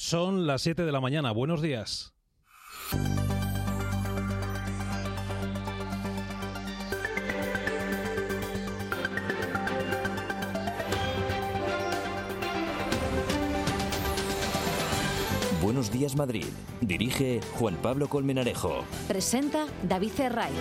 Son las 7 de la mañana. Buenos días. Buenos días, Madrid. Dirige Juan Pablo Colmenarejo. Presenta David Herray.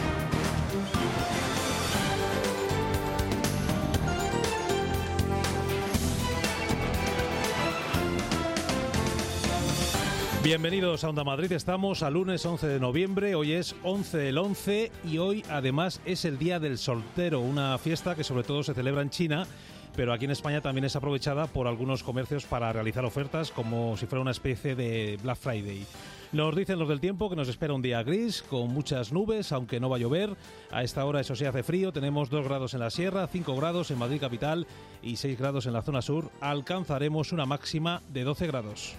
Bienvenidos a Onda Madrid, estamos a lunes 11 de noviembre, hoy es 11 del 11 y hoy además es el Día del Soltero, una fiesta que sobre todo se celebra en China, pero aquí en España también es aprovechada por algunos comercios para realizar ofertas como si fuera una especie de Black Friday. Nos dicen los del tiempo que nos espera un día gris, con muchas nubes, aunque no va a llover. A esta hora eso sí hace frío, tenemos 2 grados en la sierra, 5 grados en Madrid capital y 6 grados en la zona sur. Alcanzaremos una máxima de 12 grados.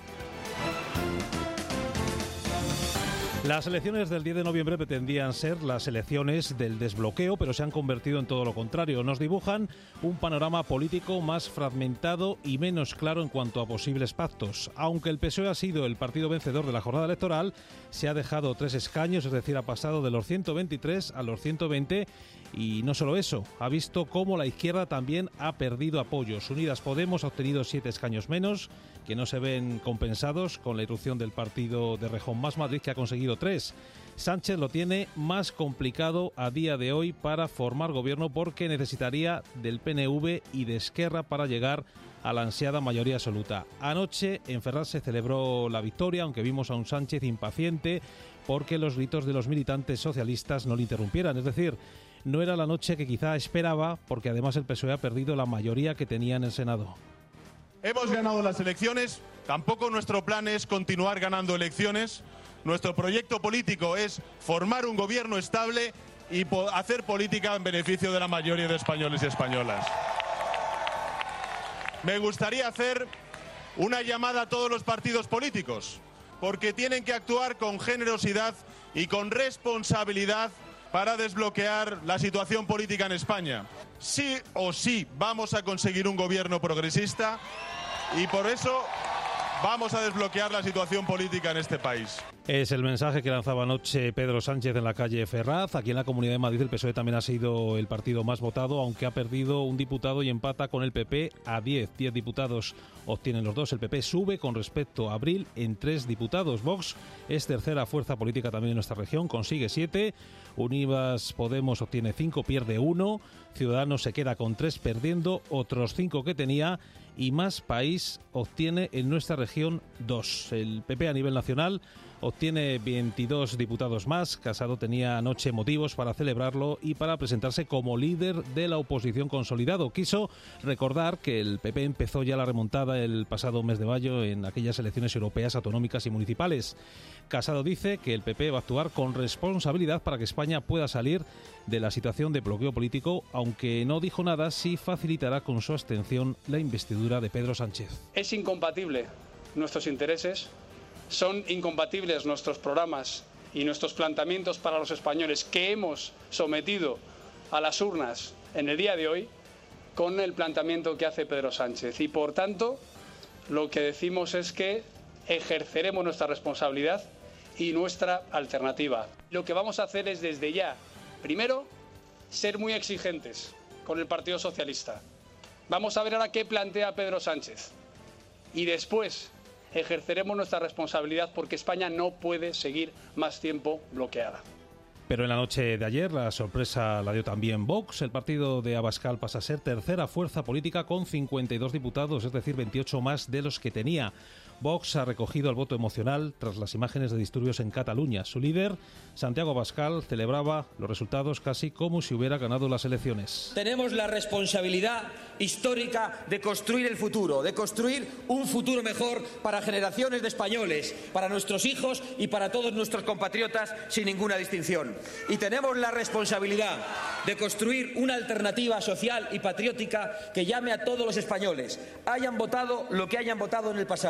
Las elecciones del 10 de noviembre pretendían ser las elecciones del desbloqueo, pero se han convertido en todo lo contrario. Nos dibujan un panorama político más fragmentado y menos claro en cuanto a posibles pactos. Aunque el PSOE ha sido el partido vencedor de la jornada electoral, se ha dejado 3 escaños, es decir, ha pasado de los 123 a los 120. Y no solo eso, ha visto cómo la izquierda también ha perdido apoyos. Unidas Podemos ha obtenido 7 escaños menos, que no se ven compensados con la irrupción del partido de Rejón Más Madrid, que ha conseguido 3. Sánchez lo tiene más complicado a día de hoy para formar gobierno porque necesitaría del PNV y de Esquerra para llegar a la ansiada mayoría absoluta. Anoche en Ferraz se celebró la victoria, aunque vimos a un Sánchez impaciente porque los gritos de los militantes socialistas no le interrumpieran. Es decir, no era la noche que quizá esperaba, porque además el PSOE ha perdido la mayoría que tenía en el Senado. Hemos ganado las elecciones, tampoco nuestro plan es continuar ganando elecciones. Nuestro proyecto político es formar un gobierno estable y hacer política en beneficio de la mayoría de españoles y españolas. Me gustaría hacer una llamada a todos los partidos políticos, porque tienen que actuar con generosidad y con responsabilidad para desbloquear la situación política en España. Sí o sí vamos a conseguir un gobierno progresista y por eso vamos a desbloquear la situación política en este país. Es el mensaje que lanzaba anoche Pedro Sánchez en la calle Ferraz. Aquí en la Comunidad de Madrid el PSOE también ha sido el partido más votado, aunque ha perdido un diputado y empata con el PP a 10. 10 diputados obtienen los dos. El PP sube con respecto a abril en 3 diputados. Vox es tercera fuerza política también en nuestra región, consigue 7. Unidas Podemos obtiene 5, pierde 1. Ciudadanos se queda con 3, perdiendo otros 5 que tenía. Y Más País obtiene en nuestra región 2. El PP a nivel nacional obtiene 22 diputados más. Casado tenía anoche motivos para celebrarlo y para presentarse como líder de la oposición consolidado. Quiso recordar que el PP empezó ya la remontada el pasado mes de mayo en aquellas elecciones europeas, autonómicas y municipales. Casado dice que el PP va a actuar con responsabilidad para que España pueda salir de la situación de bloqueo político, aunque no dijo nada si facilitará con su abstención la investidura de Pedro Sánchez. Es incompatible nuestros intereses, son incompatibles nuestros programas y nuestros planteamientos para los españoles que hemos sometido a las urnas en el día de hoy con el planteamiento que hace Pedro Sánchez. Y por tanto, lo que decimos es que ejerceremos nuestra responsabilidad y nuestra alternativa. Lo que vamos a hacer es desde ya, primero, ser muy exigentes con el Partido Socialista. Vamos a ver ahora qué plantea Pedro Sánchez. Y después ejerceremos nuestra responsabilidad porque España no puede seguir más tiempo bloqueada. Pero en la noche de ayer la sorpresa la dio también Vox. El partido de Abascal pasa a ser tercera fuerza política con 52 diputados, es decir, 28 más de los que tenía. Vox ha recogido el voto emocional tras las imágenes de disturbios en Cataluña. Su líder, Santiago Abascal, celebraba los resultados casi como si hubiera ganado las elecciones. Tenemos la responsabilidad histórica de construir el futuro, de construir un futuro mejor para generaciones de españoles, para nuestros hijos y para todos nuestros compatriotas sin ninguna distinción. Y tenemos la responsabilidad de construir una alternativa social y patriótica que llame a todos los españoles, hayan votado lo que hayan votado en el pasado,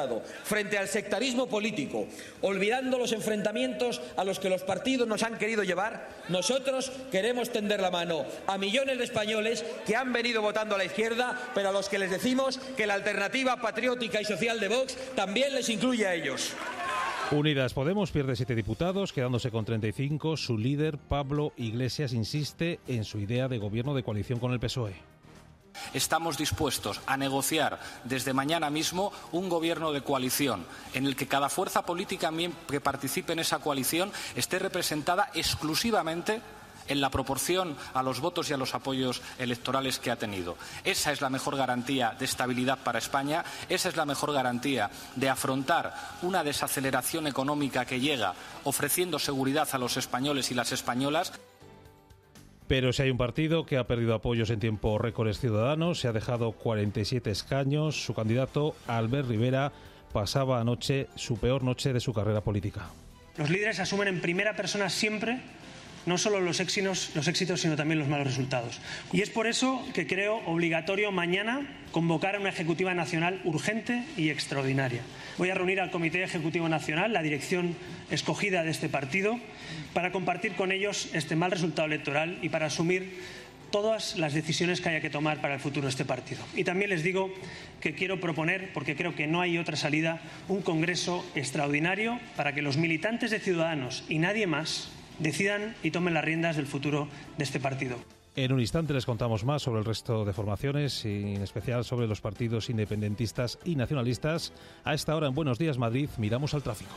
frente al sectarismo político, olvidando los enfrentamientos a los que los partidos nos han querido llevar, nosotros queremos tender la mano a millones de españoles que han venido votando a la izquierda, pero a los que les decimos que la alternativa patriótica y social de Vox también les incluye a ellos. Unidas Podemos pierde 7 diputados, quedándose con 35. Su líder, Pablo Iglesias, insiste en su idea de gobierno de coalición con el PSOE. Estamos dispuestos a negociar desde mañana mismo un gobierno de coalición en el que cada fuerza política que participe en esa coalición esté representada exclusivamente en la proporción a los votos y a los apoyos electorales que ha tenido. Esa es la mejor garantía de estabilidad para España, esa es la mejor garantía de afrontar una desaceleración económica que llega ofreciendo seguridad a los españoles y las españolas. Pero si hay un partido que ha perdido apoyos en tiempo récord es Ciudadanos, se ha dejado 47 escaños. Su candidato, Albert Rivera, pasaba anoche su peor noche de su carrera política. Los líderes asumen en primera persona siempre no solo los éxitos, sino también los malos resultados. Y es por eso que creo obligatorio mañana convocar a una Ejecutiva Nacional urgente y extraordinaria. Voy a reunir al Comité Ejecutivo Nacional, la dirección escogida de este partido, para compartir con ellos este mal resultado electoral y para asumir todas las decisiones que haya que tomar para el futuro de este partido. Y también les digo que quiero proponer, porque creo que no hay otra salida, un congreso extraordinario para que los militantes de Ciudadanos y nadie más decidan y tomen las riendas del futuro de este partido. En un instante les contamos más sobre el resto de formaciones y en especial sobre los partidos independentistas y nacionalistas. A esta hora en Buenos Días Madrid miramos al tráfico.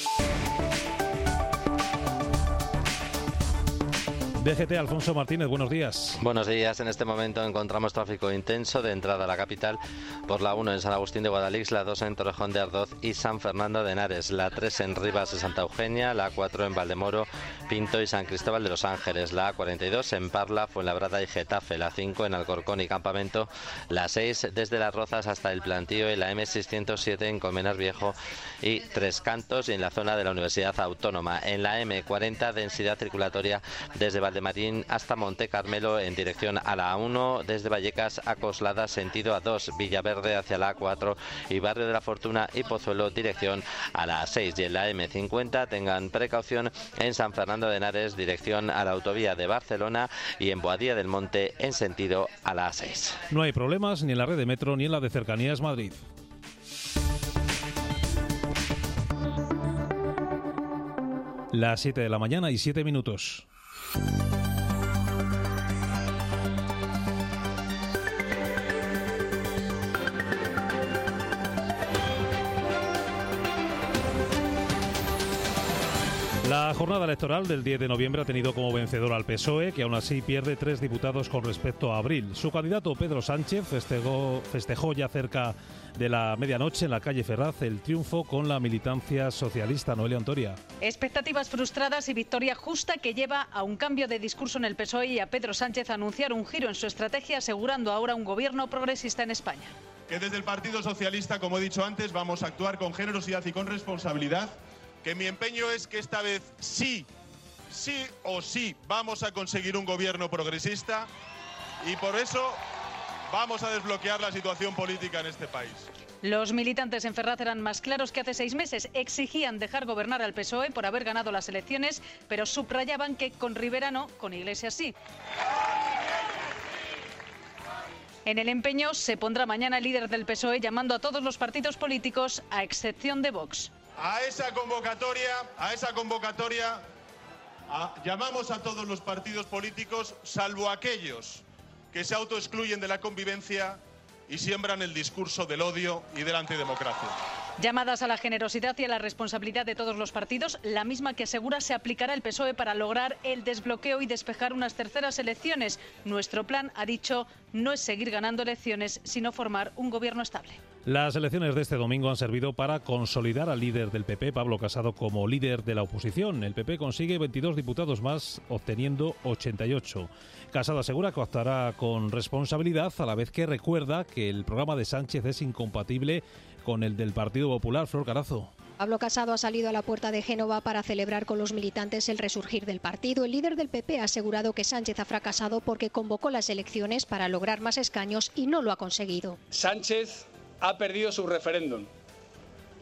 DGT, Alfonso Martínez, buenos días. Buenos días. En este momento encontramos tráfico intenso de entrada a la capital por la 1 en San Agustín de Guadalix, la 2 en Torrejón de Ardoz y San Fernando de Henares, la 3 en Rivas de Santa Eugenia, la 4 en Valdemoro, Pinto y San Cristóbal de los Ángeles, la A42 en Parla, Fuenlabrada y Getafe, la 5 en Alcorcón y Campamento, la 6 desde Las Rozas hasta El Plantío y la M607 en Colmenar Viejo y Tres Cantos y en la zona de la Universidad Autónoma. En la M40 densidad circulatoria desde Valdemarín hasta Monte Carmelo en dirección a la A1, desde Vallecas a Coslada sentido A2, Villaverde hacia la A4 y Barrio de la Fortuna y Pozuelo dirección a la A6. Y en la M50 tengan precaución en San Fernando de Henares dirección a la autovía de Barcelona y en Boadilla del Monte en sentido a la A6. No hay problemas ni en la red de metro ni en la de Cercanías Madrid. Las 7 de la mañana y 7 minutos. La jornada electoral del 10 de noviembre ha tenido como vencedor al PSOE, que aún así pierde 3 diputados con respecto a abril. Su candidato Pedro Sánchez festejó ya cerca de la medianoche en la calle Ferraz el triunfo con la militancia socialista. Noelia Ontoria. Expectativas frustradas y victoria justa que lleva a un cambio de discurso en el PSOE y a Pedro Sánchez a anunciar un giro en su estrategia, asegurando ahora un gobierno progresista en España. Que desde el Partido Socialista, como he dicho antes, vamos a actuar con generosidad y con responsabilidad. Que mi empeño es que esta vez sí o sí vamos a conseguir un gobierno progresista y por eso vamos a desbloquear la situación política en este país. Los militantes en Ferraz eran más claros que hace 6 meses. Exigían dejar gobernar al PSOE por haber ganado las elecciones, pero subrayaban que con Rivera no, con Iglesias sí. En el empeño se pondrá mañana el líder del PSOE llamando a todos los partidos políticos, a excepción de Vox. A esa convocatoria llamamos a todos los partidos políticos, salvo aquellos que se autoexcluyen de la convivencia y siembran el discurso del odio y de la antidemocracia. Llamadas a la generosidad y a la responsabilidad de todos los partidos, la misma que asegura se aplicará el PSOE para lograr el desbloqueo y despejar unas terceras elecciones. Nuestro plan, ha dicho, no es seguir ganando elecciones, sino formar un gobierno estable. Las elecciones de este domingo han servido para consolidar al líder del PP, Pablo Casado, como líder de la oposición. El PP consigue 22 diputados más, obteniendo 88. Casado asegura que actuará con responsabilidad, a la vez que recuerda que el programa de Sánchez es incompatible con el del Partido Popular. Flor Carazo. Pablo Casado ha salido a la puerta de Génova para celebrar con los militantes el resurgir del partido. El líder del PP ha asegurado que Sánchez ha fracasado porque convocó las elecciones para lograr más escaños y no lo ha conseguido. Sánchez ha perdido su referéndum.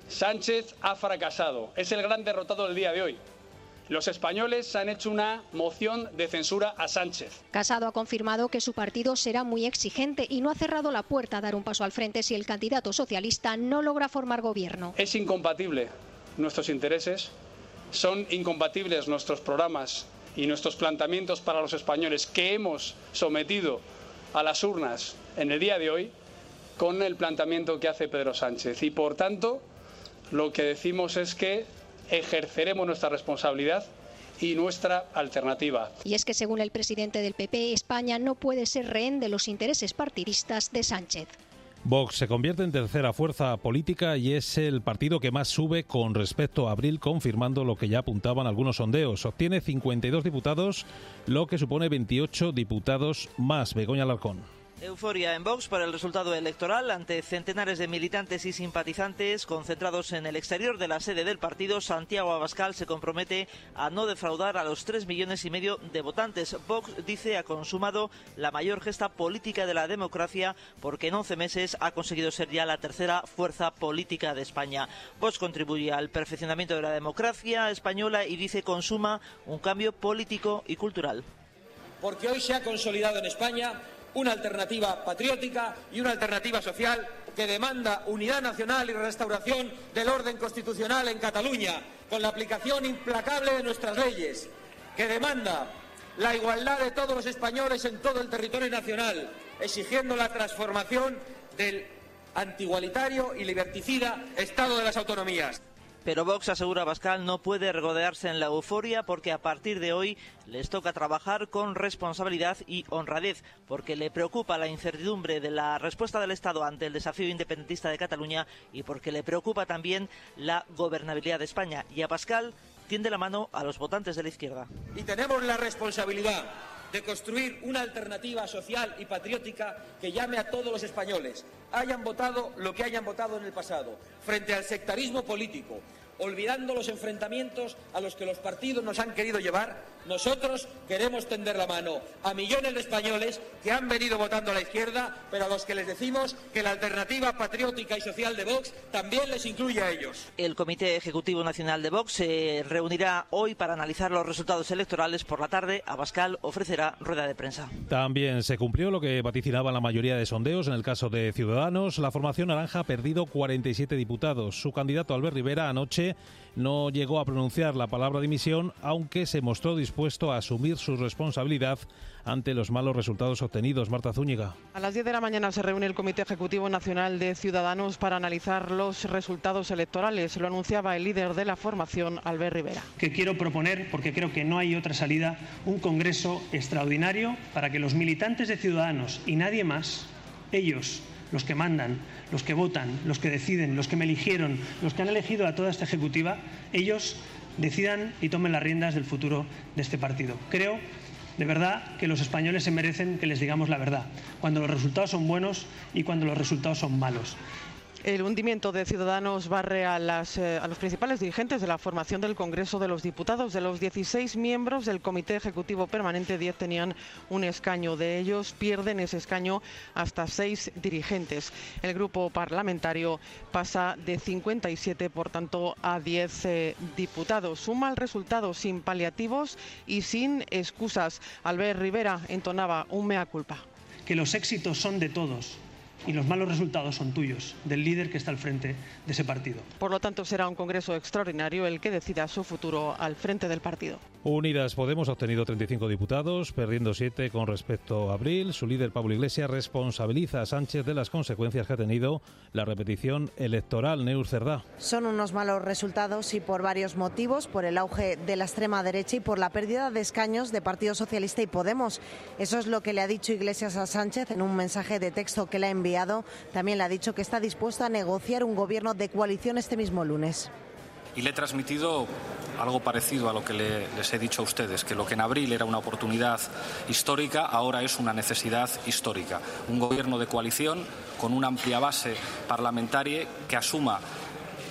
Sánchez ha fracasado. Es el gran derrotado del día de hoy. Los españoles han hecho una moción de censura a Sánchez. Casado ha confirmado que su partido será muy exigente y no ha cerrado la puerta a dar un paso al frente si el candidato socialista no logra formar gobierno. Es incompatible nuestros intereses, son incompatibles nuestros programas y nuestros planteamientos para los españoles que hemos sometido a las urnas en el día de hoy con el planteamiento que hace Pedro Sánchez. Y por tanto, lo que decimos es que ejerceremos nuestra responsabilidad y nuestra alternativa. Y es que según el presidente del PP, España no puede ser rehén de los intereses partidistas de Sánchez. Vox se convierte en tercera fuerza política y es el partido que más sube con respecto a abril, confirmando lo que ya apuntaban algunos sondeos. Obtiene 52 diputados, lo que supone 28 diputados más. Begoña Alarcón. Euforia en Vox por el resultado electoral ante centenares de militantes y simpatizantes concentrados en el exterior de la sede del partido. Santiago Abascal se compromete a no defraudar a los 3,5 millones de votantes. Vox dice ha consumado la mayor gesta política de la democracia porque en 11 meses ha conseguido ser ya la tercera fuerza política de España. Vox contribuye al perfeccionamiento de la democracia española y dice consuma un cambio político y cultural. Porque hoy se ha consolidado en España una alternativa patriótica y una alternativa social que demanda unidad nacional y restauración del orden constitucional en Cataluña, con la aplicación implacable de nuestras leyes, que demanda la igualdad de todos los españoles en todo el territorio nacional, exigiendo la transformación del antigualitario y liberticida Estado de las autonomías. Pero Vox, asegura Abascal, no puede regodearse en la euforia porque a partir de hoy les toca trabajar con responsabilidad y honradez, porque le preocupa la incertidumbre de la respuesta del Estado ante el desafío independentista de Cataluña y porque le preocupa también la gobernabilidad de España. Y Abascal tiende la mano a los votantes de la izquierda. Y tenemos la responsabilidad de construir una alternativa social y patriótica que llame a todos los españoles, hayan votado lo que hayan votado en el pasado, frente al sectarismo político, olvidando los enfrentamientos a los que los partidos nos han querido llevar. Nosotros queremos tender la mano a millones de españoles que han venido votando a la izquierda, pero a los que les decimos que la alternativa patriótica y social de Vox también les incluye a ellos. El Comité Ejecutivo Nacional de Vox se reunirá hoy para analizar los resultados electorales. Por la tarde, Abascal ofrecerá rueda de prensa. También se cumplió lo que vaticinaban la mayoría de sondeos. En el caso de Ciudadanos, la formación naranja ha perdido 47 diputados. Su candidato, Albert Rivera, anoche no llegó a pronunciar la palabra dimisión, aunque se mostró dispuesto a asumir su responsabilidad ante los malos resultados obtenidos. Marta Zúñiga. A las 10 de la mañana se reúne el Comité Ejecutivo Nacional de Ciudadanos para analizar los resultados electorales. Lo anunciaba el líder de la formación, Albert Rivera. Que quiero proponer, porque creo que no hay otra salida, un congreso extraordinario para que los militantes de Ciudadanos y nadie más, ellos, los que mandan, los que votan, los que deciden, los que me eligieron, los que han elegido a toda esta ejecutiva, ellos decidan y tomen las riendas del futuro de este partido. Creo, de verdad, que los españoles se merecen que les digamos la verdad, cuando los resultados son buenos y cuando los resultados son malos. El hundimiento de Ciudadanos barre a los principales dirigentes de la formación del Congreso de los Diputados. De los 16 miembros del Comité Ejecutivo Permanente, 10 tenían un escaño. De ellos pierden ese escaño hasta 6 dirigentes. El grupo parlamentario pasa de 57, por tanto, a 10 diputados. Un mal resultado sin paliativos y sin excusas. Albert Rivera entonaba un mea culpa. Que los éxitos son de todos y los malos resultados son tuyos, del líder que está al frente de ese partido. Por lo tanto, será un congreso extraordinario el que decida su futuro al frente del partido. Unidas Podemos ha obtenido 35 diputados, perdiendo 7 con respecto a abril. Su líder, Pablo Iglesias, responsabiliza a Sánchez de las consecuencias que ha tenido la repetición electoral. Neur Cerdá. Son unos malos resultados y por varios motivos, por el auge de la extrema derecha y por la pérdida de escaños de Partido Socialista y Podemos. Eso es lo que le ha dicho Iglesias a Sánchez en un mensaje de texto que le ha enviado. También le ha dicho que está dispuesto a negociar un gobierno de coalición este mismo lunes. Y le he transmitido algo parecido a lo que les he dicho a ustedes, que lo que en abril era una oportunidad histórica, ahora es una necesidad histórica. Un gobierno de coalición con una amplia base parlamentaria que asuma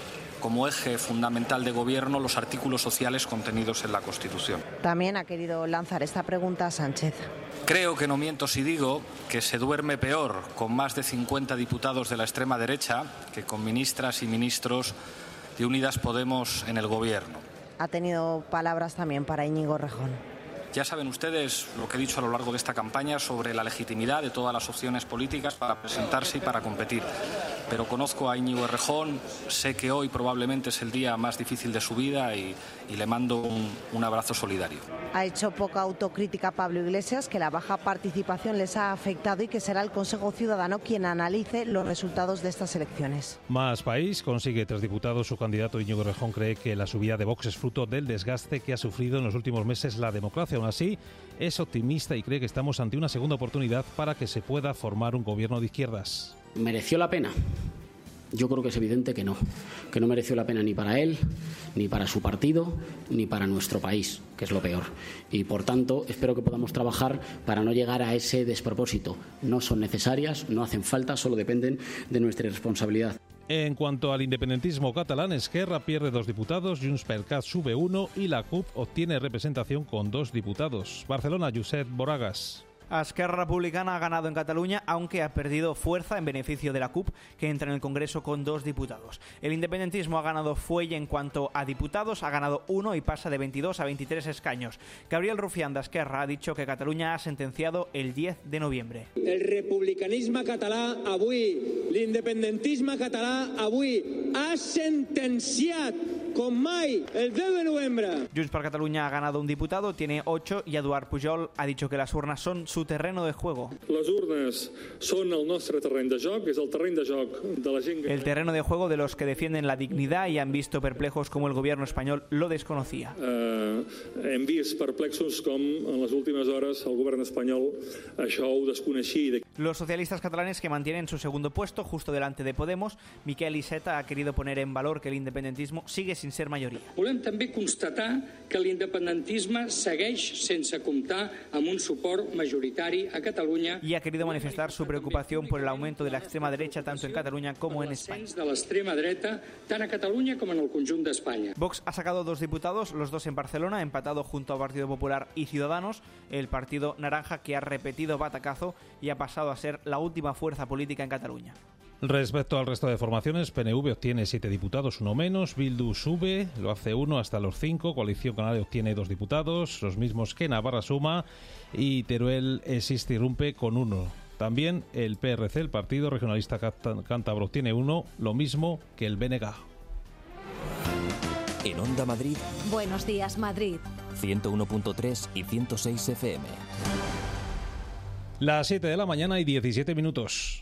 como eje fundamental de gobierno los artículos sociales contenidos en la Constitución. También ha querido lanzar esta pregunta a Sánchez. Creo que no miento si digo que se duerme peor con más de 50 diputados de la extrema derecha que con ministras y ministros de Unidas Podemos en el gobierno. Ha tenido palabras también para Íñigo Errejón. Ya saben ustedes lo que he dicho a lo largo de esta campaña sobre la legitimidad de todas las opciones políticas para presentarse y para competir. Pero conozco a Íñigo Errejón, sé que hoy probablemente es el día más difícil de su vida y le mando un abrazo solidario. Ha hecho poca autocrítica Pablo Iglesias, que la baja participación les ha afectado y que será el Consejo Ciudadano quien analice los resultados de estas elecciones. Más País consigue 3 diputados. Su candidato Íñigo Errejón cree que la subida de Vox es fruto del desgaste que ha sufrido en los últimos meses la democracia. Aún así, es optimista y cree que estamos ante una segunda oportunidad para que se pueda formar un gobierno de izquierdas. ¿Mereció la pena? Yo creo que es evidente que no mereció la pena ni para él, ni para su partido, ni para nuestro país, que es lo peor. Y por tanto, espero que podamos trabajar para no llegar a ese despropósito. No son necesarias, no hacen falta, solo dependen de nuestra responsabilidad. En cuanto al independentismo catalán, Esquerra pierde 2 diputados, Junts per Cat sube 1 y la CUP obtiene representación con 2 diputados. Barcelona, Josep Boragas. Esquerra Republicana ha ganado en Cataluña, aunque ha perdido fuerza en beneficio de la CUP, que entra en el Congreso con 2 diputados. El independentismo ha ganado fuelle en cuanto a diputados, ha ganado 1 y pasa de 22 a 23 escaños. Gabriel Rufián de Esquerra ha dicho que Cataluña ha sentenciado el 10 de noviembre. El republicanisme català avui, l'independentisme català avui ha sentenciat com mai el 10 de noviembre. Junts per Catalunya ha ganado un diputado, tiene 8 y Eduard Pujol ha dicho que las urnas son su terreno de juego. Les urnes són el nostre terreny de joc, és el terreny de joc de la gent. El terreno de juego de los que defienden la dignidad y han visto perplejos como el gobierno español lo desconocía. Hem vist perplexos com en les últimes hores el govern espanyol això ho desconeixia. Los socialistas catalanes, que mantienen su segundo puesto justo delante de Podemos, Miquel Iceta ha querido poner en valor que el independentismo sigue sin ser mayoría. Volem també constatar que l'independentisme segueix sense comptar amb un suport majoritari a Catalunya. Y ha querido manifestar su preocupación por el aumento de la extrema derecha tanto en Cataluña como en España. De l'extrema dreta, tant a Catalunya com en el conjunt d'Espanya. Vox ha sacado 2 diputados, los 2 en Barcelona, empatado junto al Partido Popular y Ciudadanos, el partido naranja que ha repetido batacazo y ha pasado a ser la última fuerza política en Cataluña. Respecto al resto de formaciones, PNV obtiene 7 diputados, 1 menos, Bildu sube, lo hace 1 hasta los 5, Coalición Canaria obtiene 2 diputados, los mismos que Navarra suma, y Teruel irrumpe con 1. También el PRC, el Partido Regionalista Cántabro, obtiene 1, lo mismo que el BNG. En Onda Madrid, Buenos días, Madrid. 101.3 y 106 FM. Las 7 de la mañana y 17 minutos.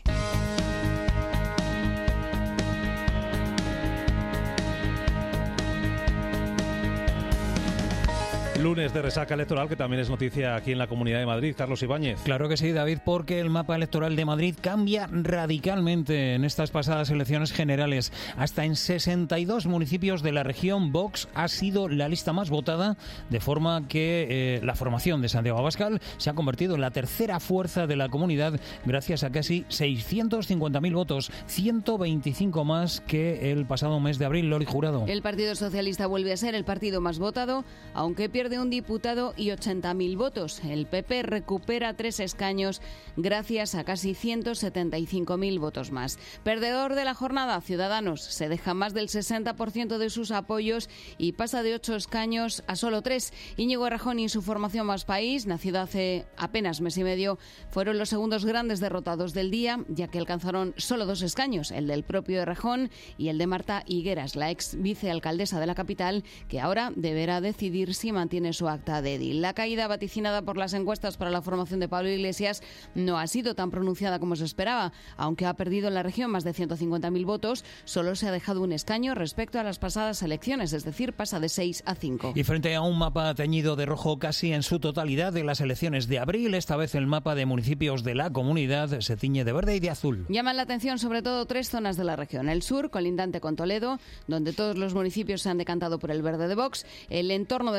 Lunes de resaca electoral, que también es noticia aquí en la Comunidad de Madrid. Carlos Ibáñez. Claro que sí, David, porque el mapa electoral de Madrid cambia radicalmente en estas pasadas elecciones generales. Hasta en 62 municipios de la región, Vox ha sido la lista más votada, de forma que la formación de Santiago Abascal se ha convertido en la tercera fuerza de la comunidad gracias a casi 650.000 votos, 125 más que el pasado mes de abril. Loli Jurado. El Partido Socialista vuelve a ser el partido más votado, aunque pierde un diputado y 80.000 votos. El PP recupera 3 escaños gracias a casi 175.000 votos más. Perdedor de la jornada, Ciudadanos, se deja más del 60% de sus apoyos y pasa de 8 escaños a solo 3. Íñigo Errejón y su formación Más País, nacida hace apenas mes y medio, fueron los segundos grandes derrotados del día, ya que alcanzaron solo 2 escaños, el del propio Errejón y el de Marta Higueras, la ex vicealcaldesa de la capital, que ahora deberá decidir si mantiene su acta de edil. La caída vaticinada por las encuestas para la formación de Pablo Iglesias no ha sido tan pronunciada como se esperaba. Aunque ha perdido en la región más de 150.000 votos, solo se ha dejado un escaño respecto a las pasadas elecciones, es decir, pasa de 6 a 5. Y frente a un mapa teñido de rojo casi en su totalidad de las elecciones de abril, esta vez el mapa de municipios de la comunidad se tiñe de verde y de azul. Llaman la atención sobre todo 3 zonas de la región. El sur, colindante con Toledo, donde todos los municipios se han decantado por el verde de Vox. El entorno del corredor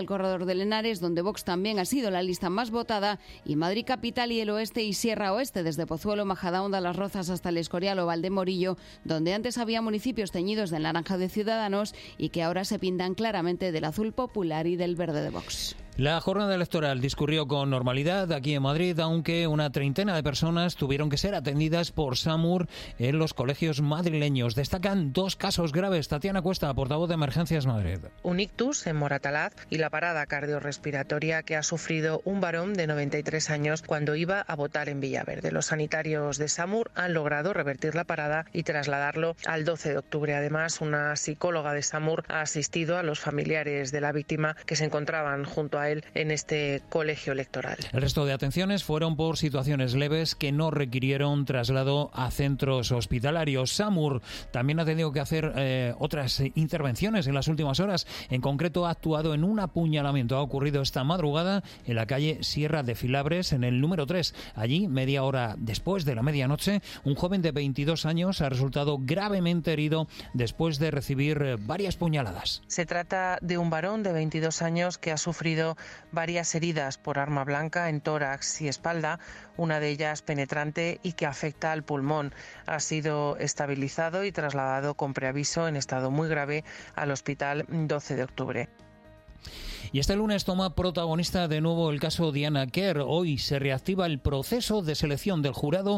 Alcalá de Henares, donde Vox también ha sido la lista más votada, y Madrid Capital y el Oeste y Sierra Oeste, desde Pozuelo, Majadahonda, Las Rozas hasta El Escorial o Valdemorillo, donde antes había municipios teñidos del naranja de Ciudadanos y que ahora se pintan claramente del azul popular y del verde de Vox. La jornada electoral discurrió con normalidad aquí en Madrid, aunque una treintena de personas tuvieron que ser atendidas por SAMUR en los colegios madrileños. Destacan 2 casos graves. Tatiana Cuesta, portavoz de Emergencias Madrid. Un ictus en Moratalaz y la parada cardiorrespiratoria que ha sufrido un varón de 93 años cuando iba a votar en Villaverde. Los sanitarios de SAMUR han logrado revertir la parada y trasladarlo al 12 de octubre. Además, una psicóloga de SAMUR ha asistido a los familiares de la víctima que se encontraban junto a él en este colegio electoral. El resto de atenciones fueron por situaciones leves que no requirieron traslado a centros hospitalarios. SAMUR también ha tenido que hacer otras intervenciones en las últimas horas. En concreto, ha actuado en un apuñalamiento. Ha ocurrido esta madrugada en la calle Sierra de Filabres, en el número 3. Allí, media hora después de la medianoche, un joven de 22 años ha resultado gravemente herido después de recibir varias puñaladas. Se trata de un varón de 22 años que ha sufrido varias heridas por arma blanca en tórax y espalda, una de ellas penetrante y que afecta al pulmón. Ha sido estabilizado y trasladado con preaviso en estado muy grave al hospital 12 de octubre. Y este lunes toma protagonista de nuevo el caso Diana Quer. Hoy se reactiva el proceso de selección del jurado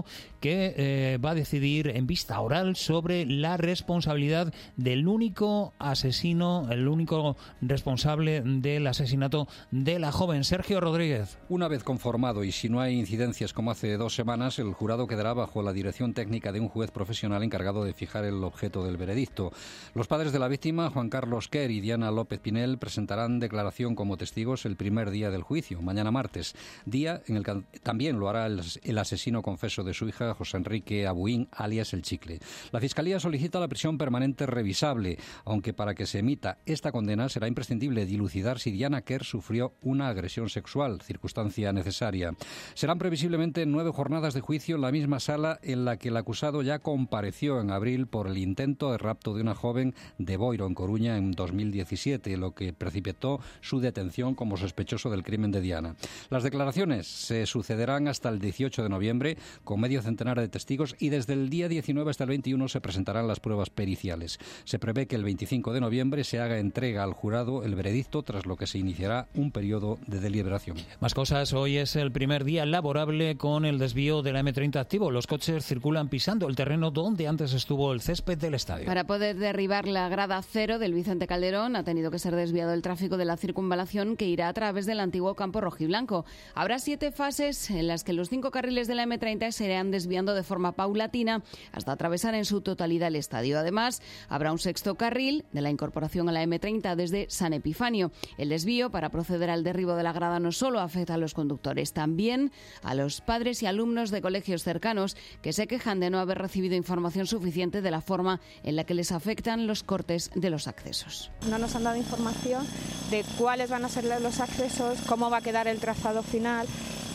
que va a decidir en vista oral sobre la responsabilidad del único asesino, el único responsable del asesinato de la joven. Sergio Rodríguez. Una vez conformado y si no hay incidencias como hace 2 semanas, el jurado quedará bajo la dirección técnica de un juez profesional encargado de fijar el objeto del veredicto. Los padres de la víctima, Juan Carlos Quer y Diana López Pinel, presentarán declaración como testigos el primer día del juicio, mañana martes, día en el que también lo hará el asesino confeso de su hija, José Enrique Abuín, alias El Chicle. La Fiscalía solicita la prisión permanente revisable, aunque para que se emita esta condena será imprescindible dilucidar si Diana Quer sufrió una agresión sexual, circunstancia necesaria. Serán previsiblemente 9 jornadas de juicio en la misma sala en la que el acusado ya compareció en abril por el intento de rapto de una joven de Boiro, en Coruña, en 2017, lo que precipitó su detención como sospechoso del crimen de Diana. Las declaraciones se sucederán hasta el 18 de noviembre con medio centenar de testigos y desde el día 19 hasta el 21 se presentarán las pruebas periciales. Se prevé que el 25 de noviembre se haga entrega al jurado el veredicto, tras lo que se iniciará un periodo de deliberación. Más cosas. Hoy es el primer día laborable con el desvío de la M30 activo. Los coches circulan pisando el terreno donde antes estuvo el césped del estadio. Para poder derribar la grada cero del Vicente Calderón ha tenido que ser desviado el tráfico de la circunvalación que irá a través del antiguo campo rojiblanco. Habrá 7 fases en las que los 5 carriles de la M30 se irán desviando de forma paulatina hasta atravesar en su totalidad el estadio. Además, habrá un 6º carril de la incorporación a la M30 desde San Epifanio. El desvío para proceder al derribo de la grada no solo afecta a los conductores, también a los padres y alumnos de colegios cercanos que se quejan de no haber recibido información suficiente de la forma en la que les afectan los cortes de los accesos. No nos han dado información de cuáles van a ser los accesos, cómo va a quedar el trazado final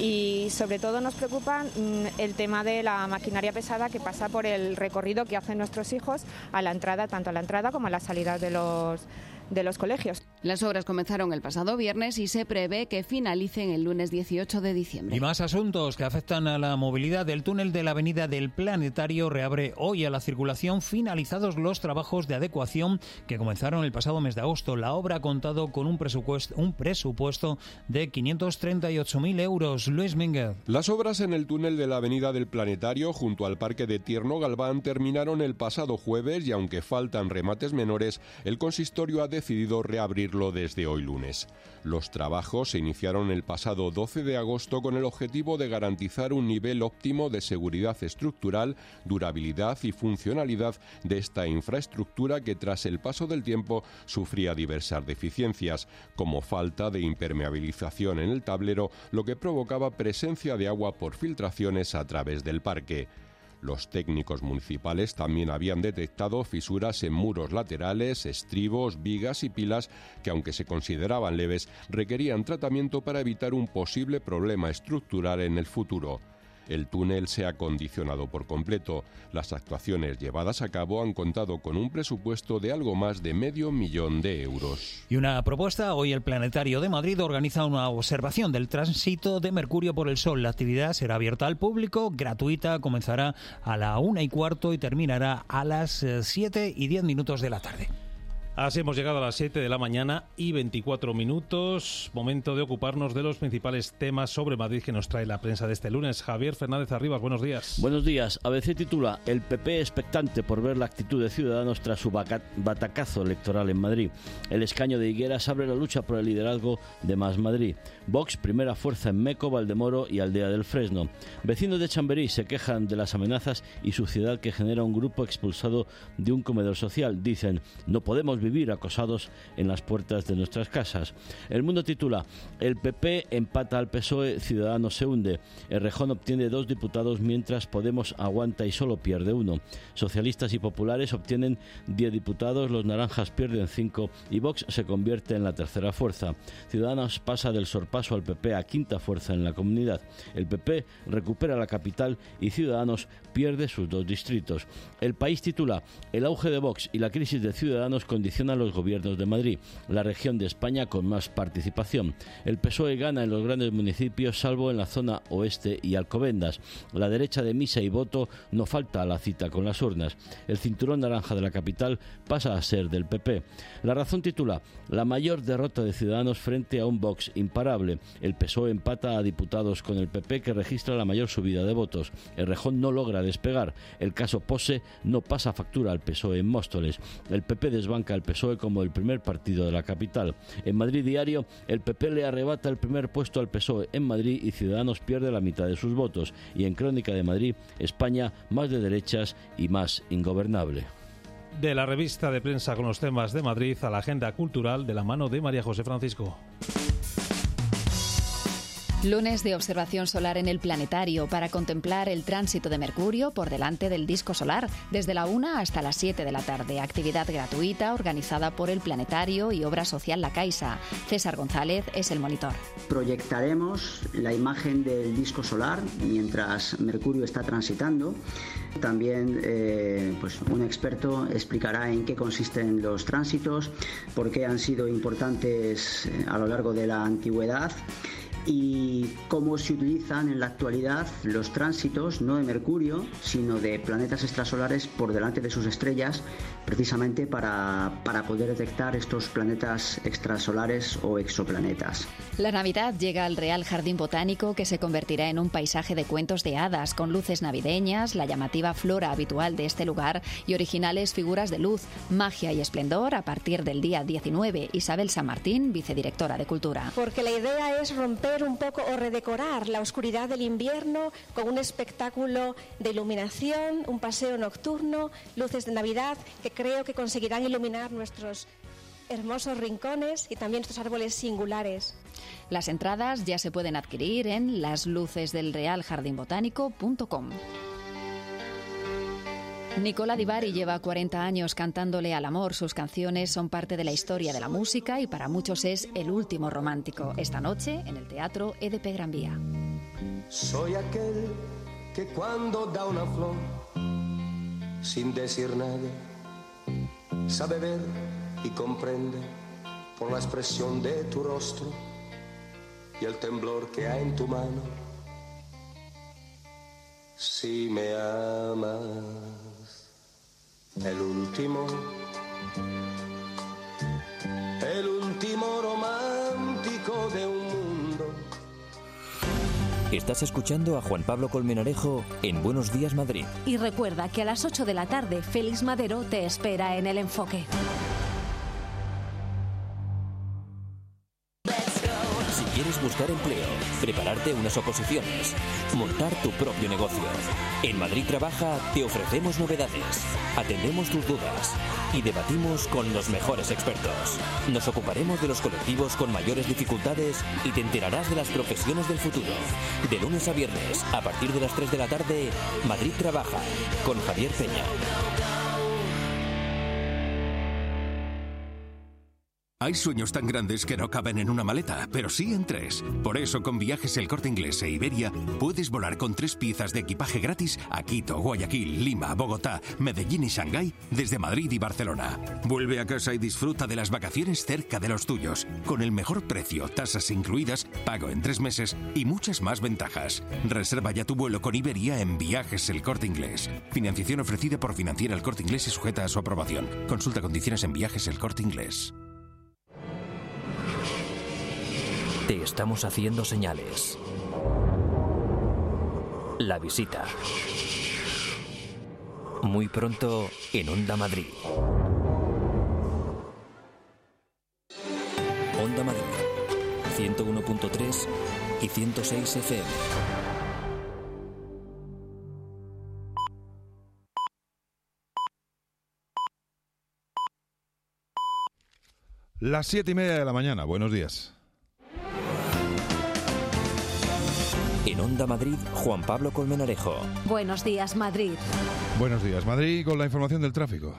y sobre todo nos preocupa el tema de la maquinaria pesada que pasa por el recorrido que hacen nuestros hijos a la entrada, tanto a la entrada como a la salida de los colegios. Las obras comenzaron el pasado viernes y se prevé que finalicen el lunes 18 de diciembre. Y más asuntos que afectan a la movilidad. El túnel de la Avenida del Planetario reabre hoy a la circulación, finalizados los trabajos de adecuación que comenzaron el pasado mes de agosto. La obra ha contado con un presupuesto de 538.000 euros. Luis Mínguez. Las obras en el túnel de la Avenida del Planetario, junto al Parque de Tierno Galván, terminaron el pasado jueves y aunque faltan remates menores, el consistorio ha decidido reabrirlo desde hoy lunes. Los trabajos se iniciaron el pasado 12 de agosto con el objetivo de garantizar un nivel óptimo de seguridad estructural, durabilidad y funcionalidad de esta infraestructura que tras el paso del tiempo sufría diversas deficiencias, como falta de impermeabilización en el tablero, lo que provocaba presencia de agua por filtraciones a través del parque. Los técnicos municipales también habían detectado fisuras en muros laterales, estribos, vigas y pilas que, aunque se consideraban leves, requerían tratamiento para evitar un posible problema estructural en el futuro. El túnel se ha acondicionado por completo. Las actuaciones llevadas a cabo han contado con un presupuesto de algo más de €500 000. Y una propuesta: hoy el Planetario de Madrid organiza una observación del tránsito de Mercurio por el Sol. La actividad será abierta al público, gratuita, comenzará a la 1:15 y terminará a las 7:10 de la tarde. Así hemos llegado a las 7 de la mañana y 24 minutos. Momento de ocuparnos de los principales temas sobre Madrid que nos trae la prensa de este lunes. Javier Fernández Arribas, buenos días. Buenos días. ABC titula: el PP expectante por ver la actitud de Ciudadanos tras su batacazo electoral en Madrid. El escaño de Higueras abre la lucha por el liderazgo de Más Madrid. Vox, primera fuerza en Meco, Valdemoro y Aldea del Fresno. Vecinos de Chamberí se quejan de las amenazas y suciedad que genera un grupo expulsado de un comedor social. Dicen: no podemos vivir acosados en las puertas de nuestras casas. El Mundo titula: el PP empata al PSOE, Ciudadanos se hunde. Errejón obtiene 2 diputados mientras Podemos aguanta y solo pierde 1. Socialistas y populares obtienen 10 diputados, los naranjas pierden 5 y Vox se convierte en la tercera fuerza. Ciudadanos pasa del sorpaso al PP a quinta fuerza en la comunidad. El PP recupera la capital y Ciudadanos pierde sus 2 distritos. El País titula: el auge de Vox y la crisis de Ciudadanos condicionan los gobiernos de Madrid, la región de España con más participación. El PSOE gana en los grandes municipios, salvo en la zona oeste y Alcobendas. La derecha de misa y voto no falta a la cita con las urnas. El cinturón naranja de la capital pasa a ser del PP. La Razón titula: la mayor derrota de Ciudadanos frente a un Vox imparable. El PSOE empata a diputados con el PP, que registra la mayor subida de votos. Errejón no logra despegar. El caso Pose no pasa factura al PSOE en Móstoles. El PP desbanca al PSOE como el primer partido de la capital. En Madrid Diario, el PP le arrebata el primer puesto al PSOE en Madrid y Ciudadanos pierde la mitad de sus votos. Y en Crónica de Madrid, España más de derechas y más ingobernable. De la revista de prensa con los temas de Madrid a la agenda cultural de la mano de María José Francisco. Lunes de observación solar en el Planetario para contemplar el tránsito de Mercurio por delante del disco solar desde la 1 hasta las 7 de la tarde. Actividad gratuita organizada por el Planetario y Obra Social La Caixa. César González es el monitor. Proyectaremos la imagen del disco solar mientras Mercurio está transitando. También un experto explicará en qué consisten los tránsitos, por qué han sido importantes a lo largo de la antigüedad y cómo se utilizan en la actualidad los tránsitos no de Mercurio, sino de planetas extrasolares por delante de sus estrellas, precisamente para poder detectar estos planetas extrasolares o exoplanetas. La Navidad llega al Real Jardín Botánico, que se convertirá en un paisaje de cuentos de hadas, con luces navideñas, la llamativa flora habitual de este lugar y originales figuras de luz, magia y esplendor a partir del día 19. Isabel San Martín, vicedirectora de Cultura. Porque la idea es romper un poco o redecorar la oscuridad del invierno con un espectáculo de iluminación, un paseo nocturno, luces de Navidad que creo que conseguirán iluminar nuestros hermosos rincones y también estos árboles singulares. Las entradas ya se pueden adquirir en laslucesdelrealjardinbotánico.com. Nicola Di Bari lleva 40 años cantándole al amor. Sus canciones son parte de la historia de la música y para muchos es el último romántico. Esta noche en el Teatro EDP Gran Vía. Soy aquel que cuando da una flor, sin decir nada, sabe ver y comprende por la expresión de tu rostro y el temblor que hay en tu mano. Si me amas, el último romántico de un mundo. Estás escuchando a Juan Pablo Colmenarejo en Buenos Días Madrid. Y recuerda que a las 8 de la tarde Félix Madero te espera en El Enfoque. Si quieres buscar empleo, prepararte unas oposiciones, montar tu propio negocio. En Madrid Trabaja te ofrecemos novedades, atendemos tus dudas y debatimos con los mejores expertos. Nos ocuparemos de los colectivos con mayores dificultades y te enterarás de las profesiones del futuro. De lunes a viernes, a partir de las 3 de la tarde, Madrid Trabaja, con Javier Peña. Hay sueños tan grandes que no caben en una maleta, pero sí en 3. Por eso, con Viajes El Corte Inglés e Iberia, puedes volar con 3 piezas de equipaje gratis a Quito, Guayaquil, Lima, Bogotá, Medellín y Shanghái desde Madrid y Barcelona. Vuelve a casa y disfruta de las vacaciones cerca de los tuyos, con el mejor precio, tasas incluidas, pago en 3 meses y muchas más ventajas. Reserva ya tu vuelo con Iberia en Viajes El Corte Inglés. Financiación ofrecida por Financiera El Corte Inglés y sujeta a su aprobación. Consulta condiciones en Viajes El Corte Inglés. Te estamos haciendo señales. La visita. Muy pronto en Onda Madrid. Onda Madrid, 101.3 y 106 FM. Las 7:30 de la mañana. Buenos días. En Onda Madrid, Juan Pablo Colmenarejo. Buenos días, Madrid. Buenos días, Madrid, con la información del tráfico.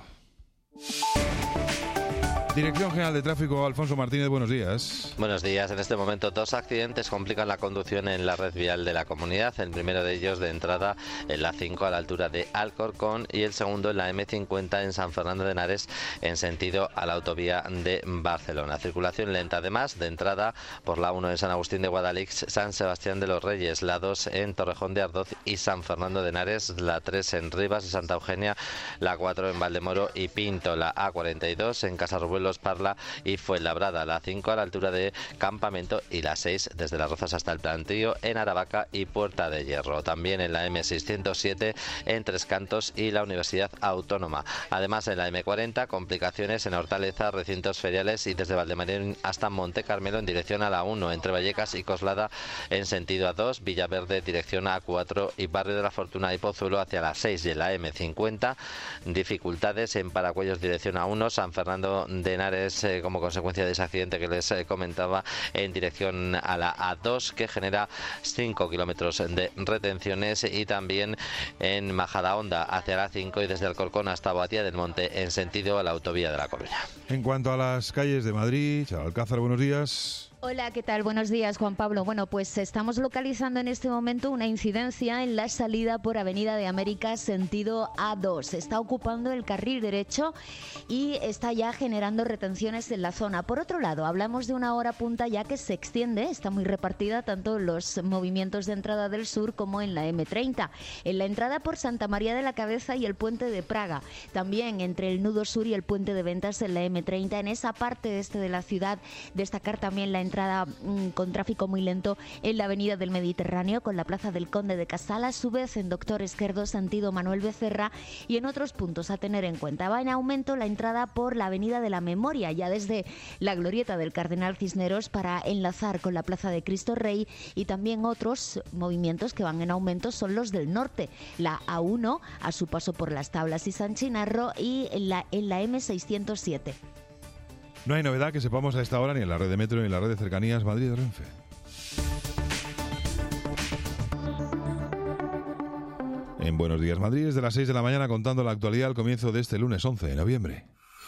Dirección General de Tráfico, Alfonso Martínez, buenos días. Buenos días. En este momento 2 accidentes complican la conducción en la red vial de la comunidad. El primero de ellos de entrada en la 5 a la altura de Alcorcón y el segundo en la M50 en San Fernando de Henares en sentido a la autovía de Barcelona. Circulación lenta además de entrada por la 1 en San Agustín de Guadalix, San Sebastián de los Reyes, la 2 en Torrejón de Ardoz y San Fernando de Henares, la 3 en Rivas de Santa Eugenia, la 4 en Valdemoro y Pinto, la A42 en Casarruelos, Parla y Fuenlabrada, la 5 a la altura de Campamento y la 6 desde Las Rozas hasta el Plantío en Aravaca y Puerta de Hierro. También en la M607 en Tres Cantos y la Universidad Autónoma. Además en la M40 complicaciones en Hortaleza, recintos feriales y desde Valdemarín hasta Monte Carmelo en dirección a la 1, entre Vallecas y Coslada en sentido A2, Villaverde dirección a A4 y Barrio de la Fortuna y Pozuelo hacia la 6 y en la M50 dificultades en Paracuellos dirección A1, San Fernando de Henares como consecuencia de ese accidente que les comentaba en dirección a la A2 que genera 5 kilómetros de retenciones y también en Majadahonda hacia la 5 y desde Alcorcón hasta Boatía del Monte en sentido a la autovía de La Coruña. En cuanto a las calles de Madrid, Alcázar, buenos días. Hola, ¿qué tal? Buenos días, Juan Pablo. Bueno, pues estamos localizando en este momento una incidencia en la salida por Avenida de América sentido A2. Está ocupando el carril derecho y está ya generando retenciones en la zona. Por otro lado, hablamos de una hora punta ya que se extiende, está muy repartida tanto en los movimientos de entrada del sur como en la M30. En la entrada por Santa María de la Cabeza y el Puente de Praga. También entre el nudo sur y el Puente de Ventas en la M30. En esa parte este de la ciudad, destacar también la entrada con tráfico muy lento en la avenida del Mediterráneo con la plaza del Conde de Casal, a su vez en Doctor Esquerdo sentido Manuel Becerra y en otros puntos a tener en cuenta. Va en aumento la entrada por la avenida de la Memoria, ya desde la glorieta del Cardenal Cisneros para enlazar con la plaza de Cristo Rey, y también otros movimientos que van en aumento son los del norte, la A1 a su paso por Las Tablas y San Chinarro y en la M607. No hay novedad que sepamos a esta hora ni en la red de metro ni en la red de cercanías Madrid-Renfe. En Buenos Días Madrid, desde las 6 de la mañana contando la actualidad al comienzo de este lunes 11 de noviembre.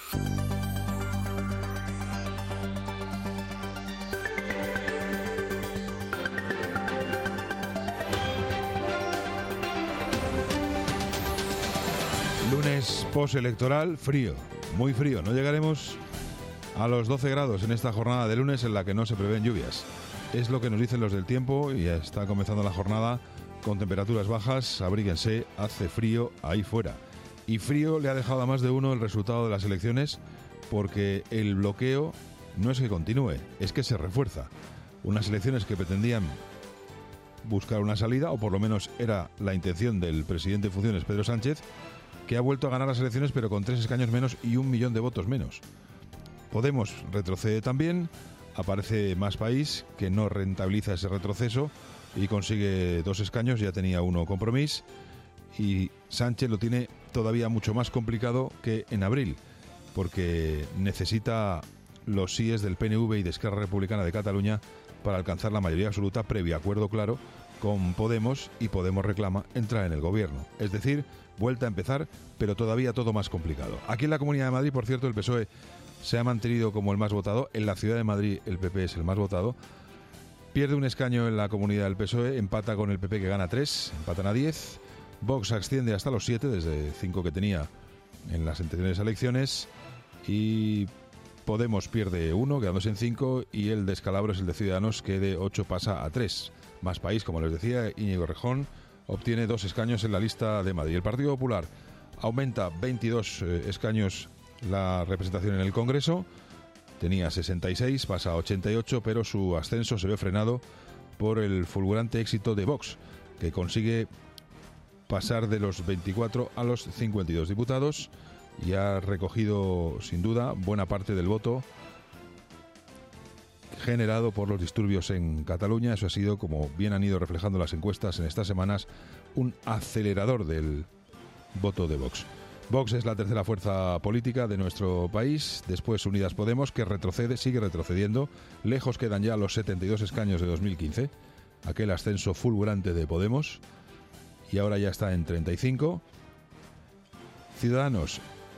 Lunes postelectoral, frío, muy frío. No llegaremos a los 12 grados en esta jornada de lunes en la que no se prevén lluvias. Es lo que nos dicen los del tiempo y ya está comenzando la jornada con temperaturas bajas. Abríguense, hace frío ahí fuera. Y frío le ha dejado a más de uno el resultado de las elecciones porque el bloqueo no es que continúe, es que se refuerza. Unas elecciones que pretendían buscar una salida, o por lo menos era la intención del presidente en funciones, Pedro Sánchez, que ha vuelto a ganar las elecciones pero con 3 escaños menos y 1 millón de votos menos. Podemos retrocede también, aparece Más País, que no rentabiliza ese retroceso y consigue 2 escaños, ya tenía 1 Compromís, y Sánchez lo tiene todavía mucho más complicado que en abril, porque necesita los síes del PNV y de Esquerra Republicana de Cataluña para alcanzar la mayoría absoluta previo acuerdo claro con Podemos, y Podemos reclama entrar en el gobierno. Es decir, vuelta a empezar, pero todavía todo más complicado. Aquí en la Comunidad de Madrid, por cierto, el PSOE se ha mantenido como el más votado. En la ciudad de Madrid el PP es el más votado. Pierde un escaño en la comunidad del PSOE, empata con el PP que gana 3, empatan a 10. Vox asciende hasta los 7, desde 5 que tenía en las anteriores elecciones. Y Podemos pierde 1, quedándose en 5. Y el descalabro es el de Ciudadanos, que de 8 pasa a 3. Más País, como les decía, Íñigo Errejón obtiene 2 escaños en la lista de Madrid. El Partido Popular aumenta 22 escaños la representación en el Congreso. Tenía 66, pasa a 88, pero su ascenso se ve frenado por el fulgurante éxito de Vox, que consigue pasar de los 24 a los 52 diputados y ha recogido, sin duda, buena parte del voto generado por los disturbios en Cataluña. Eso ha sido, como bien han ido reflejando las encuestas en estas semanas, un acelerador del voto de Vox. Vox es la tercera fuerza política de nuestro país, después Unidas Podemos, que retrocede, sigue retrocediendo. Lejos quedan ya los 72 escaños de 2015, aquel ascenso fulgurante de Podemos, y ahora ya está en 35. Ciudadanos,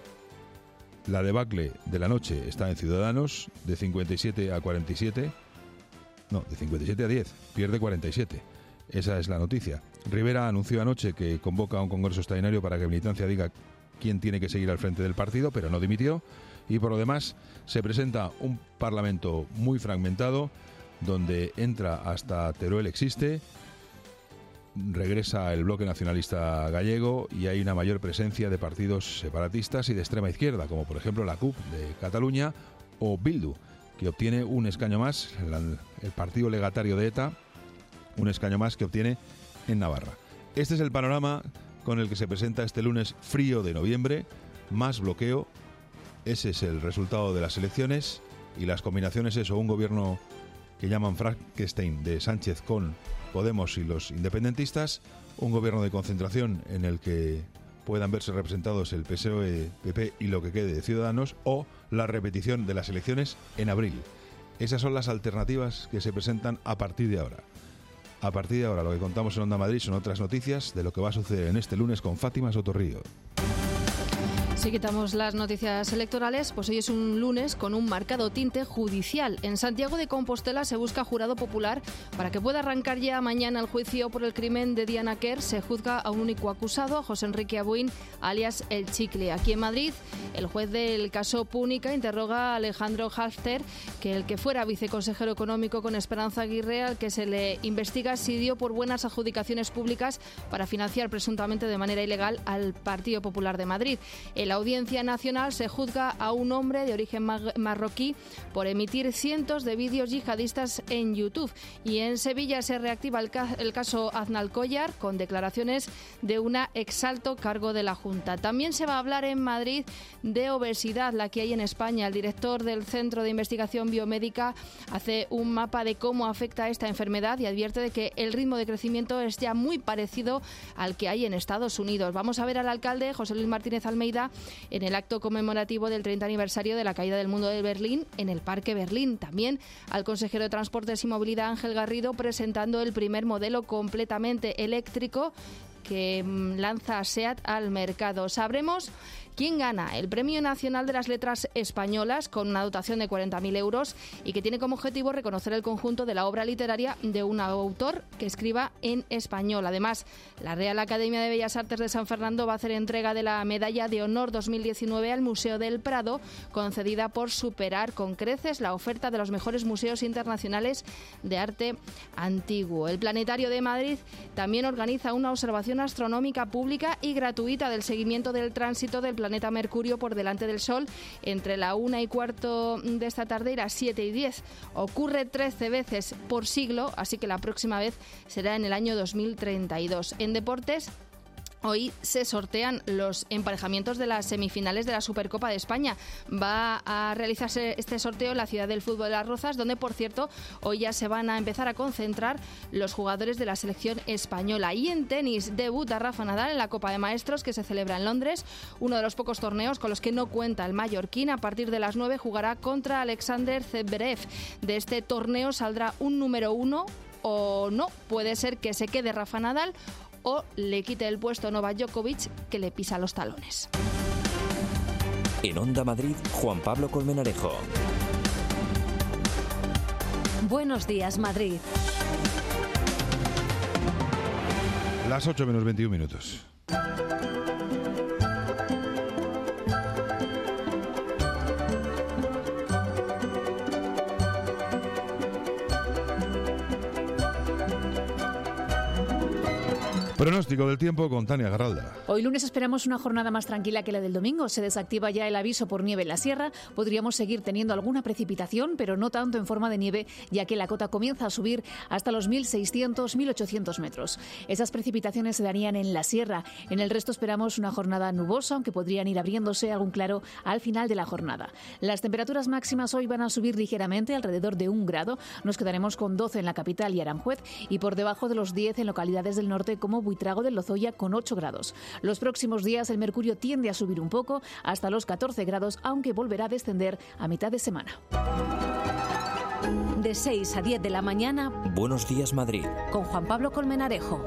la debacle de la noche está en Ciudadanos, de 57 a 47. No, de 57 a 10, pierde 47. Esa es la noticia. Rivera anunció anoche que convoca a un congreso extraordinario para que militancia diga quién tiene que seguir al frente del partido, pero no dimitió. Y por lo demás, se presenta un parlamento muy fragmentado, donde entra hasta Teruel existe, regresa el bloque nacionalista gallego y hay una mayor presencia de partidos separatistas y de extrema izquierda, como por ejemplo la CUP de Cataluña o Bildu, que obtiene un escaño más, el partido legatario de ETA, un escaño más que obtiene en Navarra. Este es el panorama con el que se presenta este lunes frío de noviembre, más bloqueo. Ese es el resultado de las elecciones, y las combinaciones es o un gobierno que llaman Frankenstein de Sánchez con Podemos y los independentistas, un gobierno de concentración en el que puedan verse representados el PSOE, PP y lo que quede de Ciudadanos, o la repetición de las elecciones en abril. Esas son las alternativas que se presentan a partir de ahora. A partir de ahora, lo que contamos en Onda Madrid son otras noticias de lo que va a suceder en este lunes con Fátima Sotorrío. Si quitamos las noticias electorales, pues hoy es un lunes con un marcado tinte judicial. En Santiago de Compostela se busca jurado popular para que pueda arrancar ya mañana el juicio por el crimen de Diana Quer. Se juzga a un único acusado, a José Enrique Abuin, alias El Chicle. Aquí en Madrid, el juez del caso Púnica interroga a Alejandro Halfter, que el que fuera viceconsejero económico con Esperanza Aguirre, al que se le investiga si dio por buenas adjudicaciones públicas para financiar presuntamente de manera ilegal al Partido Popular de Madrid. En la Audiencia Nacional se juzga a un hombre de origen marroquí por emitir cientos de vídeos yihadistas en YouTube. Y en Sevilla se reactiva el caso Aznalcóllar, con declaraciones de una exalto cargo de la Junta. También se va a hablar en Madrid de obesidad, la que hay en España. El director del Centro de Investigación Biomédica hace un mapa de cómo afecta esta enfermedad y advierte de que el ritmo de crecimiento es ya muy parecido al que hay en Estados Unidos. Vamos a ver al alcalde José Luis Martínez Almeida en el acto conmemorativo del 30 aniversario de la caída del muro de Berlín en el Parque Berlín. También al consejero de Transportes y Movilidad, Ángel Garrido, presentando el primer modelo completamente eléctrico que lanza SEAT al mercado. Sabremos quién gana el Premio Nacional de las Letras Españolas, con una dotación de 40.000 euros y que tiene como objetivo reconocer el conjunto de la obra literaria de un autor que escriba en español. Además, la Real Academia de Bellas Artes de San Fernando va a hacer entrega de la Medalla de Honor 2019 al Museo del Prado, concedida por superar con creces la oferta de los mejores museos internacionales de arte antiguo. El Planetario de Madrid también organiza una observación astronómica pública y gratuita del seguimiento del tránsito del planeta Mercurio por delante del Sol entre la 1:15 de esta tarde y las 7:10. Ocurre 13 veces por siglo, así que la próxima vez será en el año 2032. En deportes, hoy se sortean los emparejamientos de las semifinales de la Supercopa de España. Va a realizarse este sorteo en la ciudad del fútbol de Las Rozas, donde, por cierto, hoy ya se van a empezar a concentrar los jugadores de la selección española. Y en tenis debuta Rafa Nadal en la Copa de Maestros, que se celebra en Londres, uno de los pocos torneos con los que no cuenta el mallorquín. A partir de las 9 jugará contra Alexander Zverev. De este torneo saldrá un número 1 o no. Puede ser que se quede Rafa Nadal o le quite el puesto a Novak Djokovic, que le pisa los talones. En Onda Madrid, Juan Pablo Colmenarejo. Buenos días, Madrid. Las 8 menos 21 minutos. Pronóstico del tiempo con Tania Garralda. Hoy lunes esperamos una jornada más tranquila que la del domingo. Se desactiva ya el aviso por nieve en la sierra. Podríamos seguir teniendo alguna precipitación, pero no tanto en forma de nieve, ya que la cota comienza a subir hasta los 1.600-1.800 metros. Esas precipitaciones se darían en la sierra. En el resto esperamos una jornada nubosa, aunque podrían ir abriéndose algún claro al final de la jornada. Las temperaturas máximas hoy van a subir ligeramente, alrededor de 1 grado. Nos quedaremos con 12 en la capital y Aranjuez y por debajo de los 10 en localidades del norte como Buitrago del Lozoya con 8 grados. Los próximos días el mercurio tiende a subir un poco hasta los 14 grados, aunque volverá a descender a mitad de semana. De 6 a 10 de la mañana. Buenos días, Madrid. Con Juan Pablo Colmenarejo.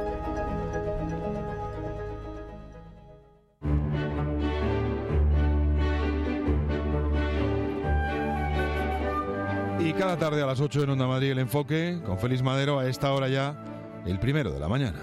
Y cada tarde a las 8 en Onda Madrid el enfoque con Félix Madero, a esta hora ya, el 1 de la mañana.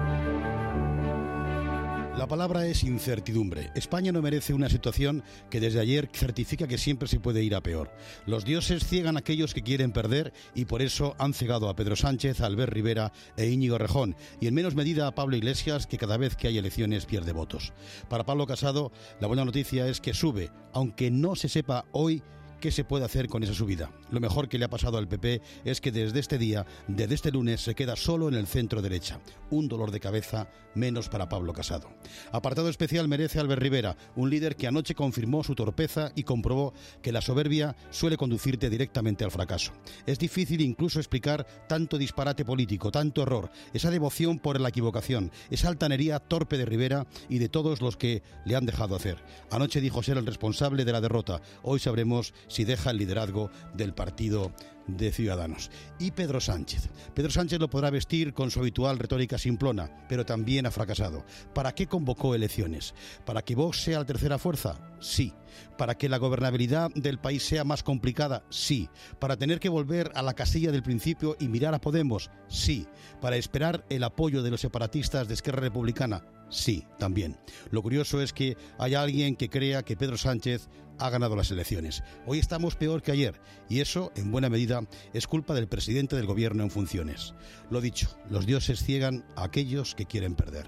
La palabra es incertidumbre. España no merece una situación que desde ayer certifica que siempre se puede ir a peor. Los dioses ciegan a aquellos que quieren perder y por eso han cegado a Pedro Sánchez, a Albert Rivera e Íñigo Errejón y en menos medida a Pablo Iglesias, que cada vez que hay elecciones pierde votos. Para Pablo Casado, la buena noticia es que sube, aunque no se sepa hoy ¿qué se puede hacer con esa subida? Lo mejor que le ha pasado al PP es que desde este lunes, se queda solo en el centro derecha. Un dolor de cabeza menos para Pablo Casado. Apartado especial merece Albert Rivera, un líder que anoche confirmó su torpeza y comprobó que la soberbia suele conducirte directamente al fracaso. Es difícil incluso explicar tanto disparate político, tanto error, esa devoción por la equivocación, esa altanería torpe de Rivera y de todos los que le han dejado hacer. Anoche dijo ser el responsable de la derrota. Hoy sabremos si deja el liderazgo del partido de Ciudadanos. Y Pedro Sánchez. Pedro Sánchez lo podrá vestir con su habitual retórica simplona, pero también ha fracasado. ¿Para qué convocó elecciones? ¿Para que Vox sea la tercera fuerza? Sí. ¿Para que la gobernabilidad del país sea más complicada? Sí. ¿Para tener que volver a la casilla del principio y mirar a Podemos? Sí. ¿Para esperar el apoyo de los separatistas de Esquerra Republicana? Sí, también. Lo curioso es que hay alguien que crea que Pedro Sánchez ha ganado las elecciones. Hoy estamos peor que ayer y eso, en buena medida, es culpa del presidente del gobierno en funciones. Lo dicho, los dioses ciegan a aquellos que quieren perder.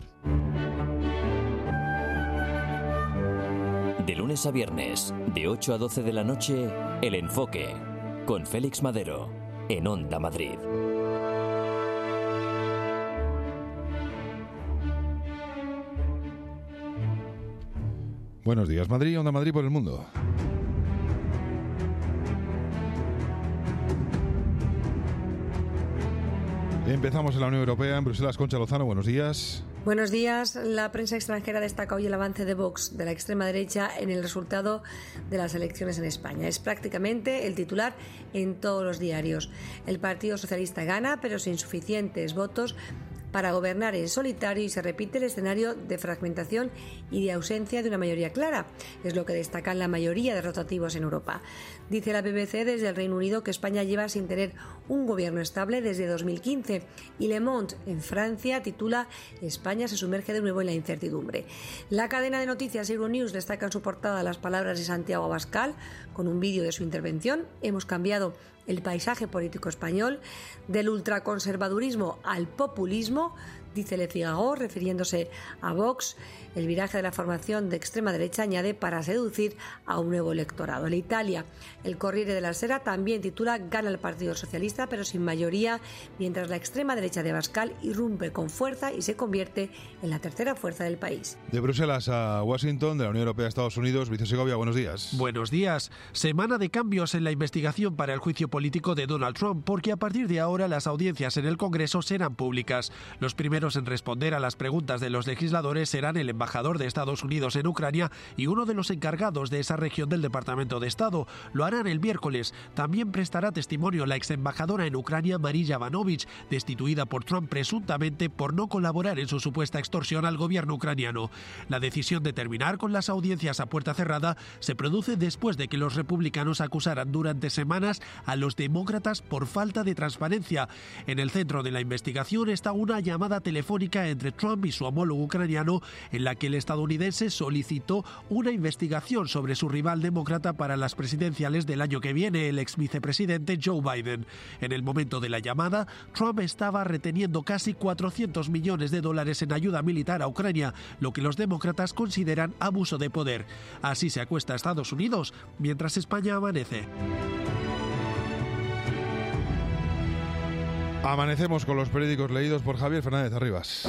De lunes a viernes, de 8 a 12 de la noche, El Enfoque, con Félix Madero, en Onda Madrid. Buenos días, Madrid, Onda Madrid por el mundo. Empezamos en la Unión Europea, en Bruselas. Concha Lozano, buenos días. Buenos días. La prensa extranjera destaca hoy el avance de Vox, de la extrema derecha, en el resultado de las elecciones en España. Es prácticamente el titular en todos los diarios. El Partido Socialista gana, pero sin suficientes votos para gobernar en solitario y se repite el escenario de fragmentación y de ausencia de una mayoría clara. Es lo que destacan la mayoría de rotativos en Europa. Dice la BBC desde el Reino Unido que España lleva sin tener un gobierno estable desde 2015 y Le Monde en Francia titula España se sumerge de nuevo en la incertidumbre. La cadena de noticias Euronews destaca en su portada las palabras de Santiago Abascal con un vídeo de su intervención. Hemos cambiado el paisaje político español del ultraconservadurismo al populismo, dice Le Figaro, refiriéndose a Vox. El viraje de la formación de extrema derecha añade para seducir a un nuevo electorado. En Italia, el Corriere della Sera también titula Gana el Partido Socialista, pero sin mayoría, mientras la extrema derecha de Abascal irrumpe con fuerza y se convierte en la tercera fuerza del país. De Bruselas a Washington, de la Unión Europea a Estados Unidos, Vicente Segovia, buenos días. Buenos días. Semana de cambios en la investigación para el juicio político de Donald Trump, porque a partir de ahora las audiencias en el Congreso serán públicas. Los primeros primeros en responder a las preguntas de los legisladores serán el embajador de Estados Unidos en Ucrania y uno de los encargados de esa región del Departamento de Estado. Lo harán el miércoles. También prestará testimonio la exembajadora en Ucrania, María Yovanovich, destituida por Trump presuntamente por no colaborar en su supuesta extorsión al gobierno ucraniano. La decisión de terminar con las audiencias a puerta cerrada se produce después de que los republicanos acusaran durante semanas a los demócratas por falta de transparencia. En el centro de la investigación está una llamada telefónica entre Trump y su homólogo ucraniano en la que el estadounidense solicitó una investigación sobre su rival demócrata para las presidenciales del año que viene, el ex vicepresidente Joe Biden. En el momento de la llamada, Trump estaba reteniendo casi $400 millones en ayuda militar a Ucrania, lo que los demócratas consideran abuso de poder. Así se acuesta Estados Unidos, mientras España amanece. Amanecemos con los periódicos leídos por Javier Fernández Arribas.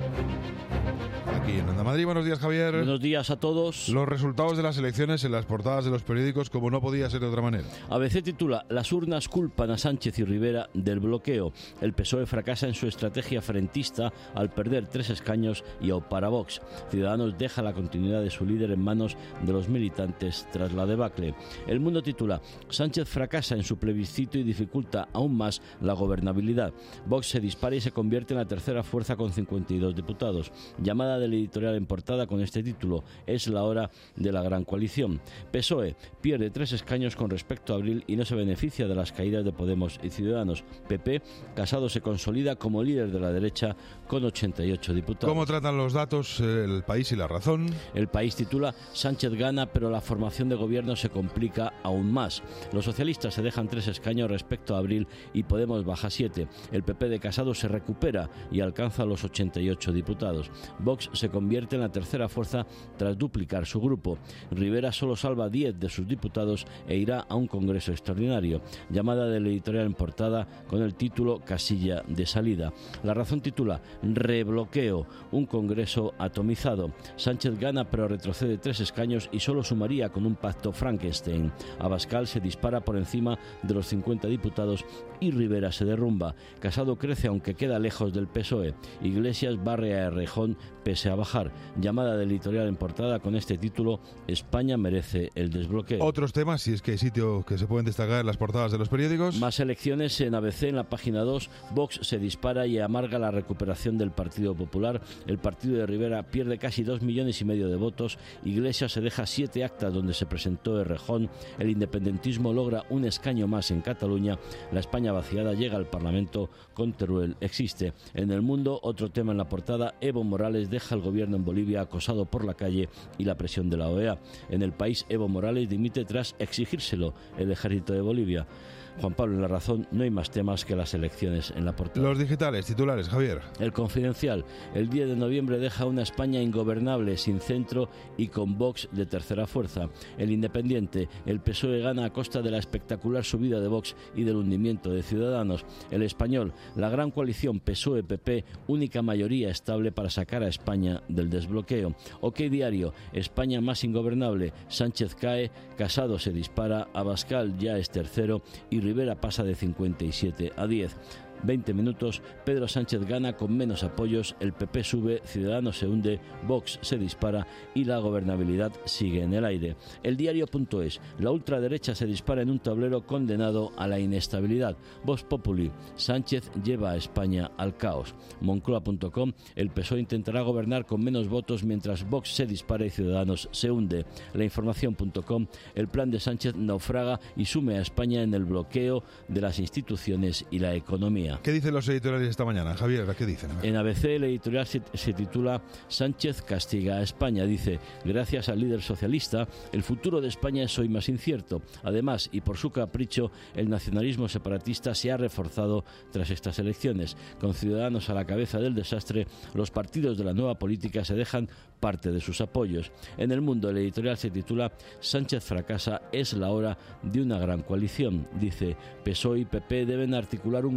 Aquí en Onda Madrid. Buenos días, Javier. Buenos días a todos. Los resultados de las elecciones en las portadas de los periódicos, como no podía ser de otra manera. ABC titula: las urnas culpan a Sánchez y Rivera del bloqueo. El PSOE fracasa en su estrategia frentista al perder 3 escaños y aupar a Vox. Ciudadanos deja la continuidad de su líder en manos de los militantes tras la debacle. El Mundo titula: Sánchez fracasa en su plebiscito y dificulta aún más la gobernabilidad. Vox se dispara y se convierte en la tercera fuerza con 52 diputados. Llamada del editorial en portada con este título: es la hora de la gran coalición. PSOE pierde 3 escaños con respecto a abril y no se beneficia de las caídas de Podemos y Ciudadanos. PP, Casado se consolida como líder de la derecha con 88 diputados. ¿Cómo tratan los datos El País y La Razón? El País titula: Sánchez gana, pero la formación de gobierno se complica aún más. Los socialistas se dejan 3 escaños respecto a abril y Podemos baja 7. El PP de Casado se recupera y alcanza los 88 diputados. Vox se convierte en la tercera fuerza tras duplicar su grupo. Rivera solo salva 10 de sus diputados e irá a un congreso extraordinario. Llamada del editorial en portada con el título: casilla de salida. La Razón titula: rebloqueo, un congreso atomizado. Sánchez gana pero retrocede 3 escaños y solo sumaría con un pacto Frankenstein. Abascal se dispara por encima de los 50 diputados y Rivera se derrumba. Casado crece aunque queda lejos del PSOE. Iglesias barre a Errejón pese a bajar. Llamada del editorial en portada con este título: España merece el desbloqueo. Otros temas, si es que hay sitio que se pueden destacar en las portadas de los periódicos. Más elecciones en ABC, en la página 2. Vox se dispara y amarga la recuperación del Partido Popular. El partido de Rivera pierde casi 2,5 millones de votos. Iglesias se deja 7 actas donde se presentó Errejón. El independentismo logra un escaño más en Cataluña. La España vaciada llega al Parlamento con Teruel existe. En El Mundo, otro tema en la portada: Evo Morales deja el gobierno en Bolivia acosado por la calle y la presión de la OEA. En El País, Evo Morales dimite tras exigírselo el ejército de Bolivia. Juan Pablo, en La Razón no hay más temas que las elecciones en la portada. Los digitales, titulares, Javier. El Confidencial: el 10 de noviembre deja una España ingobernable, sin centro y con Vox de tercera fuerza. El Independiente: el PSOE gana a costa de la espectacular subida de Vox y del hundimiento de Ciudadanos. El Español: la gran coalición PSOE-PP, única mayoría estable para sacar a España del desbloqueo. OK Diario: España más ingobernable, Sánchez cae, Casado se dispara, Abascal ya es tercero y Rivera pasa de 57 a 10. 20 minutos, Pedro Sánchez gana con menos apoyos, el PP sube, Ciudadanos se hunde, Vox se dispara y la gobernabilidad sigue en el aire. El Diario.es: la ultraderecha se dispara en un tablero condenado a la inestabilidad. Vox Populi: Sánchez lleva a España al caos. Moncloa.com: el PSOE intentará gobernar con menos votos mientras Vox se dispara y Ciudadanos se hunde. Lainformación.com: el plan de Sánchez naufraga y sume a España en el bloqueo de las instituciones y la economía. ¿Qué dicen los editoriales esta mañana, Javier? ¿Qué dicen? En ABC el editorial se titula: Sánchez castiga a España. Dice: gracias al líder socialista, el futuro de España es hoy más incierto. Además, y por su capricho, el nacionalismo separatista se ha reforzado tras estas elecciones. Con Ciudadanos a la cabeza del desastre, los partidos de la nueva política se dejan parte de sus apoyos. En El Mundo el editorial se titula: Sánchez fracasa, es la hora de una gran coalición. Dice: PSOE y PP deben articular un gobierno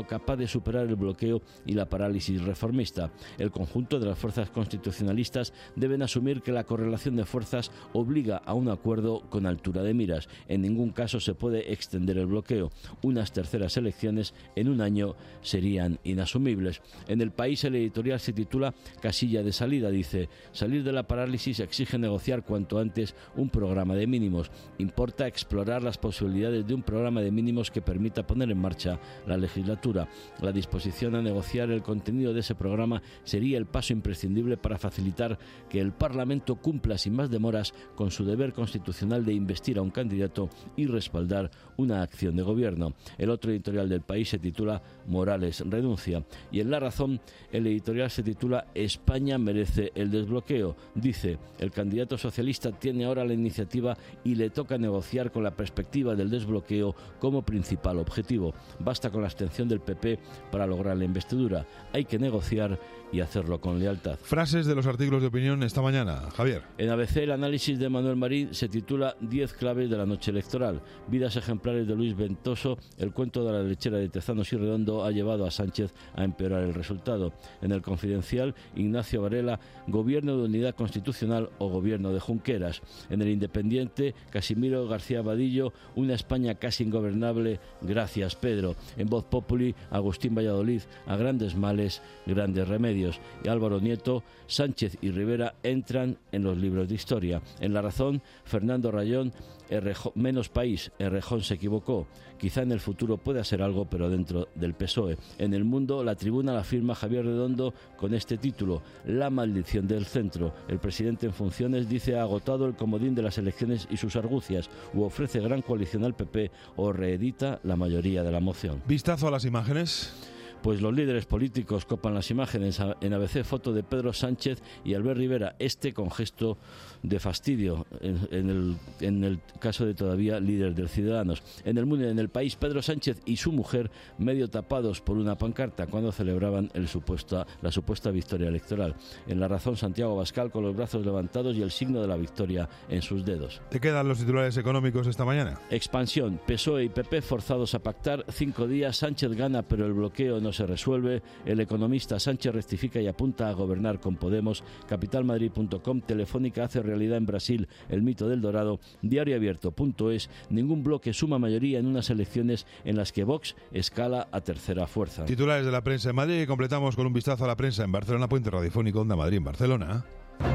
gobierno capaz de superar el bloqueo y la parálisis reformista. El conjunto de las fuerzas constitucionalistas deben asumir que la correlación de fuerzas obliga a un acuerdo con altura de miras. En ningún caso se puede extender el bloqueo. Unas terceras elecciones en un año serían inasumibles. En El País, el editorial se titula Casilla de salida. Dice: salir de la parálisis exige negociar cuanto antes un programa de mínimos. Importa explorar las posibilidades de un programa de mínimos que permita poner en marcha la legislatura. La disposición a negociar el contenido de ese programa sería el paso imprescindible para facilitar que el Parlamento cumpla sin más demoras con su deber constitucional de investir a un candidato y respaldar una acción de gobierno. El otro editorial del País se titula Morales renuncia. Y en La Razón, el editorial se titula España merece el desbloqueo. Dice: el candidato socialista tiene ahora la iniciativa y le toca negociar con la perspectiva del desbloqueo como principal objetivo. Basta con la abstención del PP para lograr la investidura. Hay que negociar y hacerlo con lealtad. Frases de los artículos de opinión esta mañana, Javier. En ABC, el análisis de Manuel Marín se titula 10 claves de la noche electoral. Vidas ejemplares de Luis Ventoso. El cuento de la lechera de Tezanos y Redondo ha llevado a Sánchez a empeorar el resultado. En El Confidencial, Ignacio Varela, gobierno de unidad constitucional o gobierno de Junqueras. En El Independiente, Casimiro García Vadillo, una España casi ingobernable, gracias Pedro. En Voz Populi, Agustín Valladolid, a grandes males, grandes remedios. Y Álvaro Nieto, Sánchez y Rivera entran en los libros de historia. En La Razón, Fernando Rayón, menos país, Errejón se equivocó. Quizá en el futuro pueda ser algo, pero dentro del PSOE. En El Mundo, La Tribuna la firma Javier Redondo con este título: La maldición del centro. El presidente en funciones dice: ha agotado el comodín de las elecciones y sus argucias, u ofrece gran coalición al PP o reedita la mayoría de la moción. Vistazo a las imágenes. Pues los líderes políticos copan las imágenes. En ABC, foto de Pedro Sánchez y Albert Rivera, con gesto de fastidio, en el caso de todavía líder de Ciudadanos. En El Mundo, en El País, Pedro Sánchez y su mujer medio tapados por una pancarta cuando celebraban la supuesta victoria electoral. En La Razón, Santiago Abascal con los brazos levantados y el signo de la victoria en sus dedos. ¿Te quedan los titulares económicos esta mañana? Expansión. PSOE y PP forzados a pactar. 5 días. Sánchez gana, pero el bloqueo no se resuelve. El Economista: Sánchez rectifica y apunta a gobernar con Podemos. Capitalmadrid.com, Telefónica hace realidad en Brasil el mito del dorado. Diarioabierto.es, ningún bloque suma mayoría en unas elecciones en las que Vox escala a tercera fuerza. Titulares de la prensa en Madrid y completamos con un vistazo a la prensa en Barcelona. Puente radiofónico Onda Madrid en Barcelona.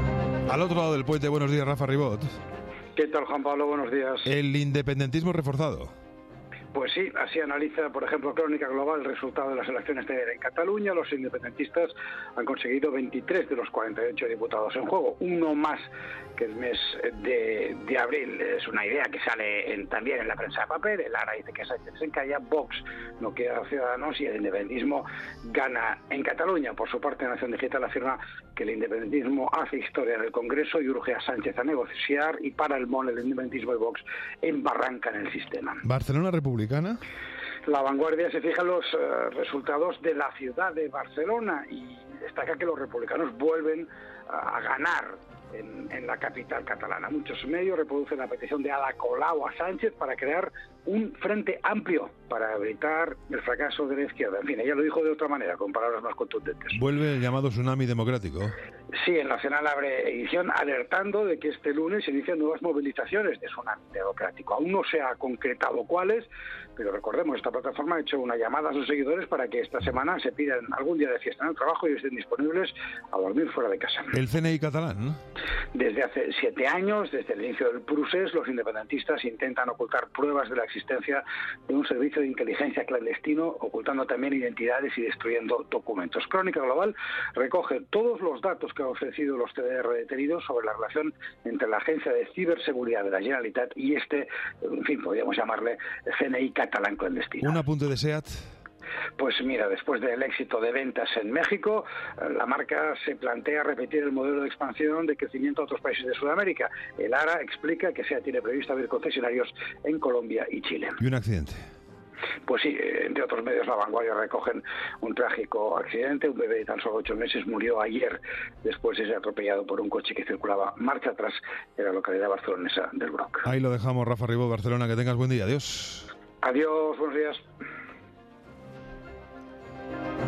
Al otro lado del puente, buenos días, Rafa Ribot. ¿Qué tal, Juan Pablo? Buenos días. El independentismo reforzado. Pues sí, así analiza, por ejemplo, Crónica Global el resultado de las elecciones en Cataluña. Los independentistas han conseguido 23 de los 48 diputados en juego, uno más que el mes de abril. Es una idea que sale también en la prensa de papel. El ARA dice que Sánchez se encalla, Vox no quiere a Ciudadanos y el independentismo gana en Cataluña. Por su parte, Nación Digital afirma que el independentismo hace historia en el Congreso y urge a Sánchez a negociar, y para el MOL, el independentismo y Vox embarrancan el sistema. Barcelona Republicana. La Vanguardia se fija en los resultados de la ciudad de Barcelona y destaca que los republicanos vuelven a ganar en la capital catalana. Muchos medios reproducen la petición de Ada Colau a Sánchez para crear un frente amplio para evitar el fracaso de la izquierda. En fin, ella lo dijo de otra manera, con palabras más contundentes. Vuelve el llamado tsunami democrático. Sí, el Nacional abre edición alertando de que este lunes se inician nuevas movilizaciones de tsunami democrático. Aún no se ha concretado cuáles, pero recordemos, esta plataforma ha hecho una llamada a sus seguidores para que esta semana se pidan algún día de fiesta en el trabajo y estén disponibles a dormir fuera de casa. El CNI catalán, ¿no? Desde hace 7 años, desde el inicio del procés, los independentistas intentan ocultar pruebas de la existencia de un servicio de inteligencia clandestino, ocultando también identidades y destruyendo documentos. Crónica Global recoge todos los datos que han ofrecido los CDR detenidos sobre la relación entre la Agencia de Ciberseguridad de la Generalitat y en fin, podríamos llamarle CNI catalán clandestino. Un apunte de SEAT. Pues mira, después del éxito de ventas en México, la marca se plantea repetir el modelo de expansión de crecimiento a otros países de Sudamérica. El ARA explica que SEAT tiene previsto abrir concesionarios en Colombia y Chile. ¿Y un accidente? Pues sí, entre otros medios La Vanguardia recogen un trágico accidente. Un bebé de tan solo 8 meses murió ayer después de ser atropellado por un coche que circulaba marcha atrás en la localidad barcelonesa del Bruc. Ahí lo dejamos, Rafa Ribot, Barcelona. Que tengas buen día. Adiós. Adiós, buenos días.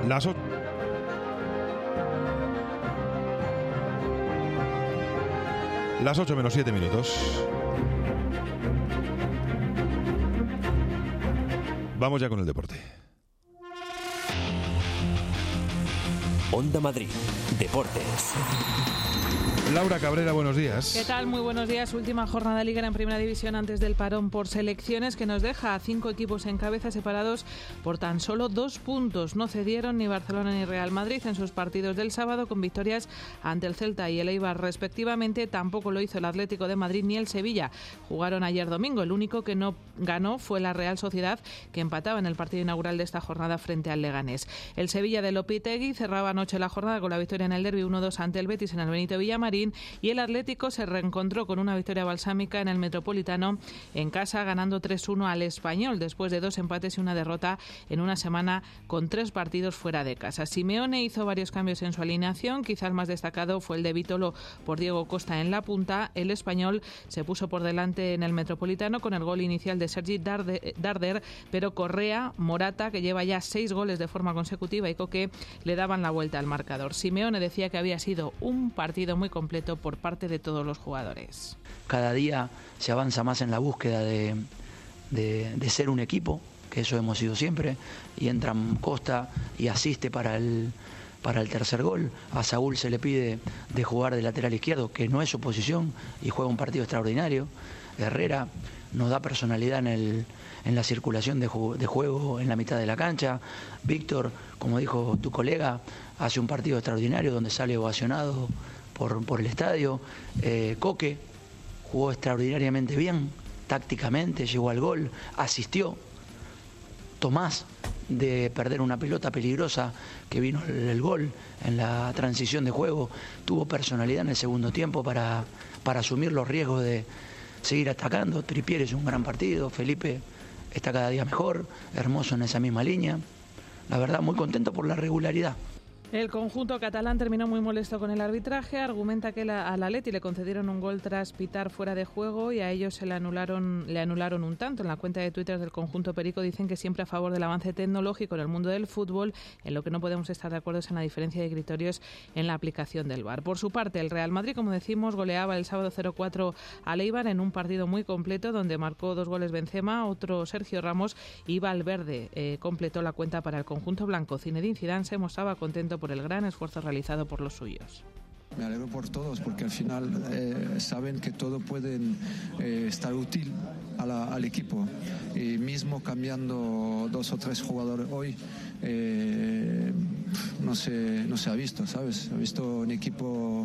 Las 8 menos 7 minutos. Vamos ya con el deporte. Onda Madrid, Deportes. Laura Cabrera, buenos días. ¿Qué tal? Muy buenos días. Última jornada liguera en Primera División antes del parón por selecciones, que nos deja a 5 equipos en cabeza separados por tan solo 2 puntos. No cedieron ni Barcelona ni Real Madrid en sus partidos del sábado, con victorias ante el Celta y el Eibar respectivamente. Tampoco lo hizo el Atlético de Madrid ni el Sevilla. Jugaron ayer domingo. El único que no ganó fue la Real Sociedad, que empataba en el partido inaugural de esta jornada frente al Leganés. El Sevilla de Lopetegui cerraba anoche la jornada con la victoria en el derbi 1-2 ante el Betis en el Benito Villamarín, y el Atlético se reencontró con una victoria balsámica en el Metropolitano en casa, ganando 3-1 al Español, después de 2 empates y una derrota en una semana con 3 partidos fuera de casa. Simeone hizo varios cambios en su alineación, quizá el más destacado fue el de Vitolo por Diego Costa en la punta. El Español se puso por delante en el Metropolitano con el gol inicial de Sergi Darder, pero Correa, Morata, que lleva ya 6 goles de forma consecutiva, y Coque le daban la vuelta al marcador. Simeone decía que había sido un partido muy completo por parte de todos los jugadores. Cada día se avanza más en la búsqueda de ser un equipo, que eso hemos sido siempre, y entra Costa y asiste para el tercer gol. A Saúl se le pide de jugar de lateral izquierdo, que no es su posición, y juega un partido extraordinario. Herrera nos da personalidad en la circulación de juego en la mitad de la cancha. Víctor, como dijo tu colega, hace un partido extraordinario donde sale ovacionado por el estadio. Coque jugó extraordinariamente bien, tácticamente, llegó al gol, asistió. Tomás, de perder una pelota peligrosa que vino el gol en la transición de juego, tuvo personalidad en el segundo tiempo para asumir los riesgos de seguir atacando. Trippier es un gran partido, Felipe está cada día mejor, Hermoso en esa misma línea. La verdad, muy contento por la regularidad. El conjunto catalán terminó muy molesto con el arbitraje. Argumenta que al Atleti le concedieron un gol tras pitar fuera de juego, y a ellos le anularon un tanto. En la cuenta de Twitter del conjunto perico dicen que siempre a favor del avance tecnológico en el mundo del fútbol. En lo que no podemos estar de acuerdo es en la diferencia de criterios en la aplicación del VAR. Por su parte, el Real Madrid, como decimos, goleaba el sábado 0-4 al Eibar en un partido muy completo, donde marcó 2 goles Benzema, otro Sergio Ramos, y Valverde completó la cuenta para el conjunto blanco. Zinedine Zidane se mostraba contento por el gran esfuerzo realizado por los suyos. Me alegro por todos, porque al final saben que todo puede estar útil al equipo, y mismo cambiando 2 o 3 jugadores hoy no se ha visto, ¿sabes? He visto un equipo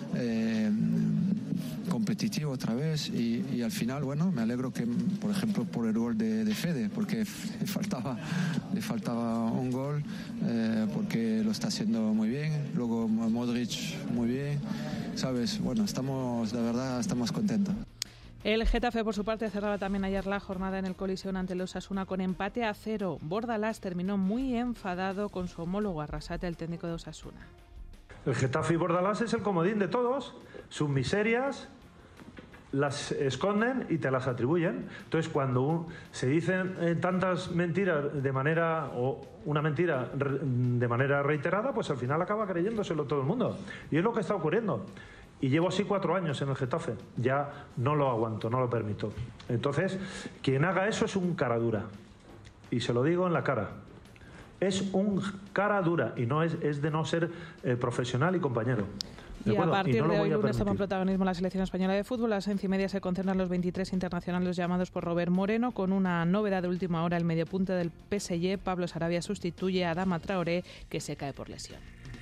competitivo otra vez, y al final, bueno, me alegro que, por ejemplo, por el gol de Fede, porque le faltaba un gol, porque lo está haciendo muy bien. Luego Modric muy bien, ¿sabes? Bueno, de verdad estamos contentos. El Getafe, por su parte, cerraba también ayer la jornada en el Coliseum ante el Osasuna con empate a 0. Bordalás terminó muy enfadado con su homólogo Arrasate, el técnico de Osasuna. El Getafe y Bordalás es el comodín de todos. Sus miserias las esconden y te las atribuyen. Entonces, cuando se dicen tantas mentiras una mentira de manera reiterada, pues al final acaba creyéndoselo todo el mundo. Y es lo que está ocurriendo. Y llevo así 4 años en el Getafe. Ya no lo aguanto, no lo permito. Entonces, quien haga eso es un cara dura. Y se lo digo en la cara. Es un cara dura, y no es de no ser profesional y compañero. Y a partir de hoy lunes toma protagonismo la selección española de fútbol. A las 11:30 se concentran los 23 internacionales llamados por Robert Moreno, con una novedad de última hora. El mediapunta del PSG, Pablo Sarabia, sustituye a Adama Traoré, que se cae por lesión.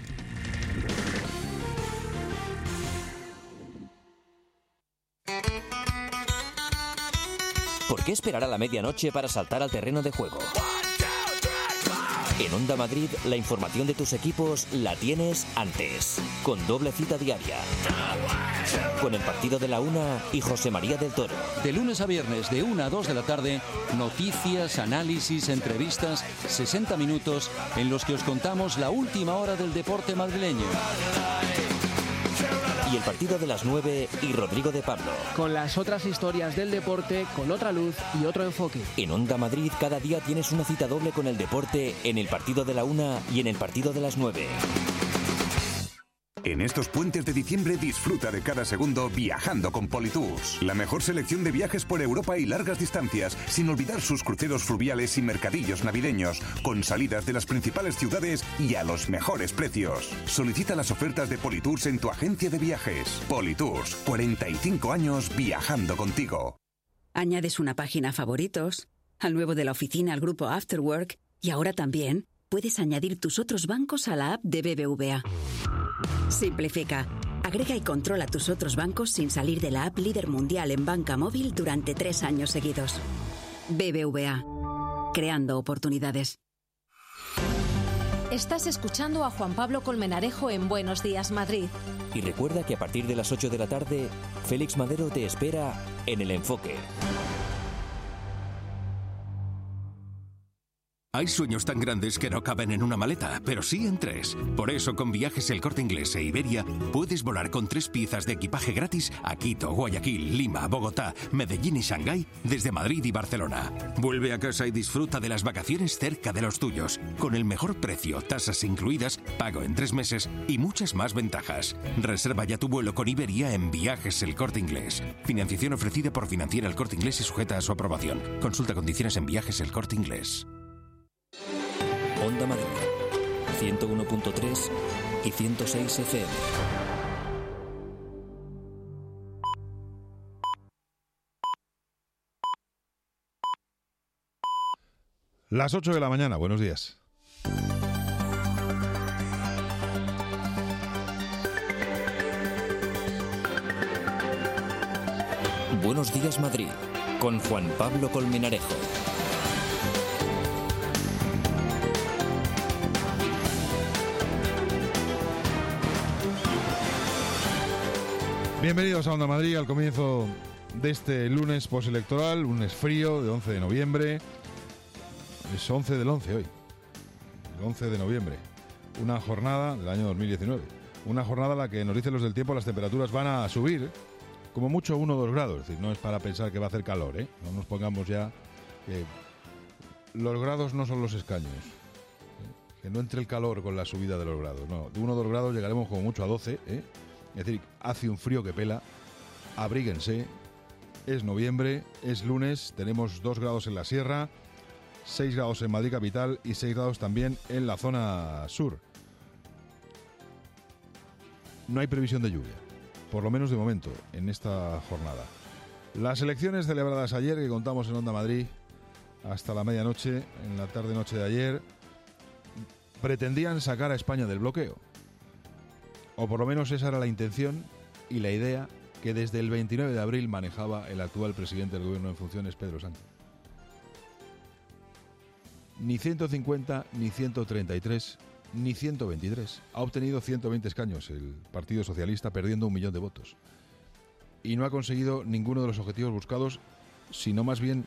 ¿Por qué esperar a la medianoche para saltar al terreno de juego? En Onda Madrid, la información de tus equipos la tienes antes, con doble cita diaria. Con el partido de la 1 y José María del Toro. De lunes a viernes, de 1 a 2 de la tarde, noticias, análisis, entrevistas, 60 minutos en los que os contamos la última hora del deporte madrileño. y el partido de las 9 y Rodrigo de Pablo. Con las otras historias del deporte, con otra luz y otro enfoque. En Onda Madrid cada día tienes una cita doble con el deporte en el partido de la 1 y en el partido de las 9. En estos puentes de diciembre disfruta de cada segundo viajando con Politours. La mejor selección de viajes por Europa y largas distancias, sin olvidar sus cruceros fluviales y mercadillos navideños, con salidas de las principales ciudades y a los mejores precios. Solicita las ofertas de Politours en tu agencia de viajes. Politours, 45 años viajando contigo. Añades una página a favoritos, al nuevo de la oficina, al grupo Afterwork, y ahora también puedes añadir tus otros bancos a la app de BBVA. Simplifica, agrega y controla tus otros bancos sin salir de la app líder mundial en banca móvil durante 3 años seguidos. BBVA, creando oportunidades. Estás escuchando a Juan Pablo Colmenarejo en Buenos Días, Madrid. Y recuerda que a partir de las 8 de la tarde, Félix Madero te espera en El Enfoque. Hay sueños tan grandes que no caben en una maleta, pero sí en 3. Por eso, con Viajes El Corte Inglés e Iberia, puedes volar con 3 piezas de equipaje gratis a Quito, Guayaquil, Lima, Bogotá, Medellín y Shanghái desde Madrid y Barcelona. Vuelve a casa y disfruta de las vacaciones cerca de los tuyos, con el mejor precio, tasas incluidas, pago en 3 meses y muchas más ventajas. Reserva ya tu vuelo con Iberia en Viajes El Corte Inglés. Financiación ofrecida por Financiera El Corte Inglés y sujeta a su aprobación. Consulta condiciones en Viajes El Corte Inglés. Onda Madrid, 101.3 y 106 FM. Las 8 de la mañana, buenos días. Buenos días, Madrid, con Juan Pablo Colmenarejo. Bienvenidos a Onda Madrid, al comienzo de este lunes postelectoral, lunes frío de 11 de noviembre. Es 11 del 11 hoy, el 11 de noviembre. Una jornada del año 2019. Una jornada en la que nos dicen los del tiempo las temperaturas van a subir, como mucho 1 o 2 grados. Es decir, no es para pensar que va a hacer calor, ¿eh? No nos pongamos ya que los grados no son los escaños. Que no entre el calor con la subida de los grados. No, de 1 o 2 grados llegaremos como mucho a 12, ¿eh? Es decir, hace un frío que pela, abríguense, es noviembre, es lunes, tenemos 2 grados en la sierra, 6 grados en Madrid capital y 6 grados también en la zona sur. No hay previsión de lluvia, por lo menos de momento, en esta jornada. Las elecciones celebradas ayer, que contamos en Onda Madrid hasta la medianoche, en la tarde-noche de ayer, pretendían sacar a España del bloqueo. O por lo menos esa era la intención y la idea que desde el 29 de abril manejaba el actual presidente del gobierno en funciones, Pedro Sánchez. Ni 150, ni 133, ni 123. Ha obtenido 120 escaños el Partido Socialista, perdiendo 1 millón de votos. Y no ha conseguido ninguno de los objetivos buscados, sino más bien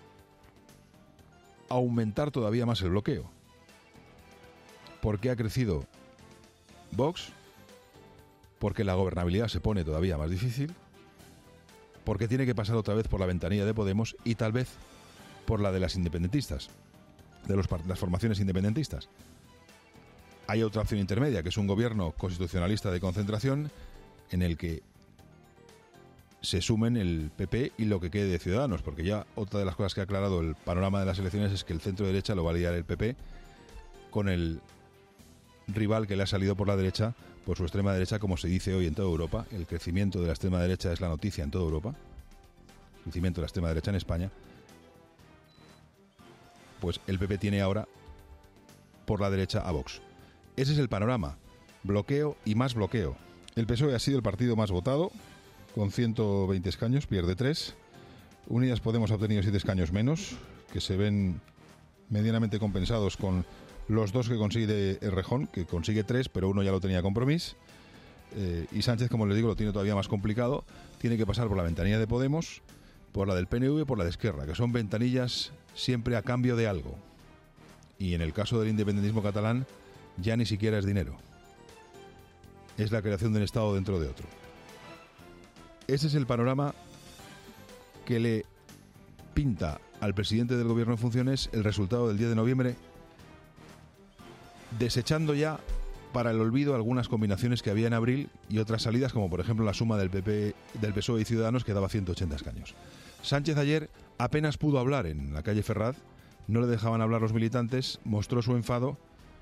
aumentar todavía más el bloqueo. ¿Por qué ha crecido Vox? Porque la gobernabilidad se pone todavía más difícil, porque tiene que pasar otra vez por la ventanilla de Podemos y tal vez por la de las independentistas, de las formaciones independentistas. Hay otra opción intermedia, que es un gobierno constitucionalista de concentración en el que se sumen el PP y lo que quede de Ciudadanos, porque ya otra de las cosas que ha aclarado el panorama de las elecciones es que el centro derecha lo va a liar el PP con el rival que le ha salido por la derecha, por su extrema derecha, como se dice hoy en toda Europa. El crecimiento de la extrema derecha es la noticia en toda Europa. El crecimiento de la extrema derecha en España. Pues el PP tiene ahora por la derecha a Vox. Ese es el panorama. Bloqueo y más bloqueo. El PSOE ha sido el partido más votado, con 120 escaños, pierde 3. Unidas Podemos ha obtenido 7 escaños menos, que se ven medianamente compensados con los 2 que consigue Errejón, que consigue 3, pero uno ya lo tenía Compromís. Y Sánchez, como les digo, lo tiene todavía más complicado. Tiene que pasar por la ventanilla de Podemos, por la del PNV y por la de Esquerra, que son ventanillas siempre a cambio de algo. Y en el caso del independentismo catalán, ya ni siquiera es dinero. Es la creación de un Estado dentro de otro. ese es el panorama que le pinta al presidente del gobierno en funciones el resultado del 10 de noviembre, desechando ya para el olvido algunas combinaciones que había en abril y otras salidas, como por ejemplo la suma del PSOE y Ciudadanos, que daba 180 escaños. Sánchez ayer apenas pudo hablar en la calle Ferraz, no le dejaban hablar los militantes, mostró su enfado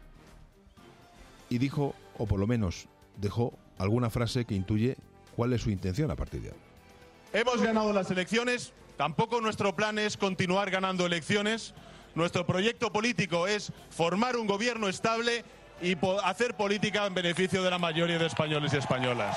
y dijo, o por lo menos dejó alguna frase que intuye cuál es su intención a partir de ahora. Hemos ganado las elecciones, tampoco nuestro plan es continuar ganando elecciones. Nuestro proyecto político es formar un gobierno estable y hacer política en beneficio de la mayoría de españoles y españolas.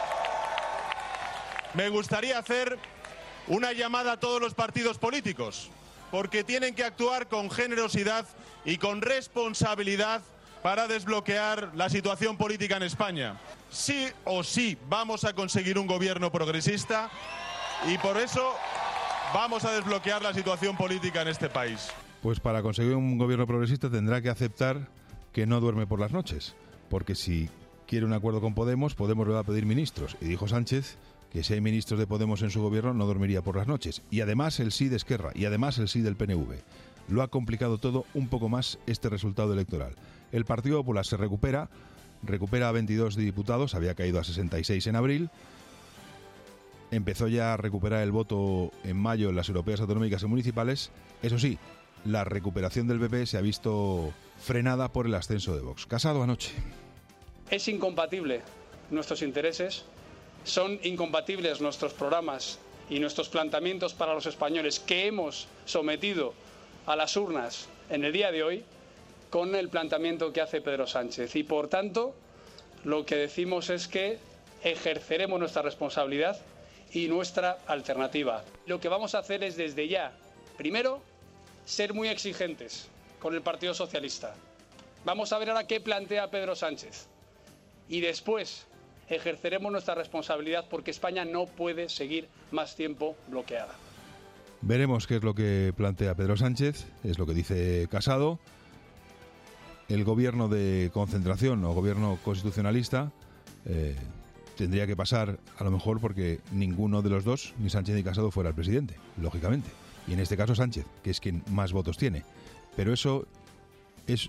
Me gustaría hacer una llamada a todos los partidos políticos, porque tienen que actuar con generosidad y con responsabilidad para desbloquear la situación política en España. Sí o sí vamos a conseguir un gobierno progresista y por eso vamos a desbloquear la situación política en este país. Pues para conseguir un gobierno progresista tendrá que aceptar que no duerme por las noches, porque si quiere un acuerdo con Podemos le va a pedir ministros. Y dijo Sánchez que si hay ministros de Podemos en su gobierno no dormiría por las noches. Y además el sí de Esquerra, y además el sí del PNV. Lo ha complicado todo un poco más este resultado electoral. El Partido Popular se recupera a 22 diputados, había caído a 66 en abril. Empezó ya a recuperar el voto en mayo en las europeas autonómicas y municipales. Eso sí, la recuperación del PP se ha visto frenada por el ascenso de Vox. Casado anoche. Es incompatible nuestros intereses, son incompatibles nuestros programas y nuestros planteamientos para los españoles que hemos sometido a las urnas en el día de hoy con el planteamiento que hace Pedro Sánchez. Y por tanto, lo que decimos es que ejerceremos nuestra responsabilidad y nuestra alternativa. Lo que vamos a hacer es desde ya, primero, ser muy exigentes con el Partido Socialista. Vamos a ver ahora qué plantea Pedro Sánchez. Y después ejerceremos nuestra responsabilidad porque España no puede seguir más tiempo bloqueada. Veremos qué es lo que plantea Pedro Sánchez, es lo que dice Casado. El gobierno de concentración o gobierno constitucionalista tendría que pasar a lo mejor porque ninguno de los dos, ni Sánchez ni Casado, fuera el presidente, lógicamente. Y en este caso Sánchez, que es quien más votos tiene. Pero eso es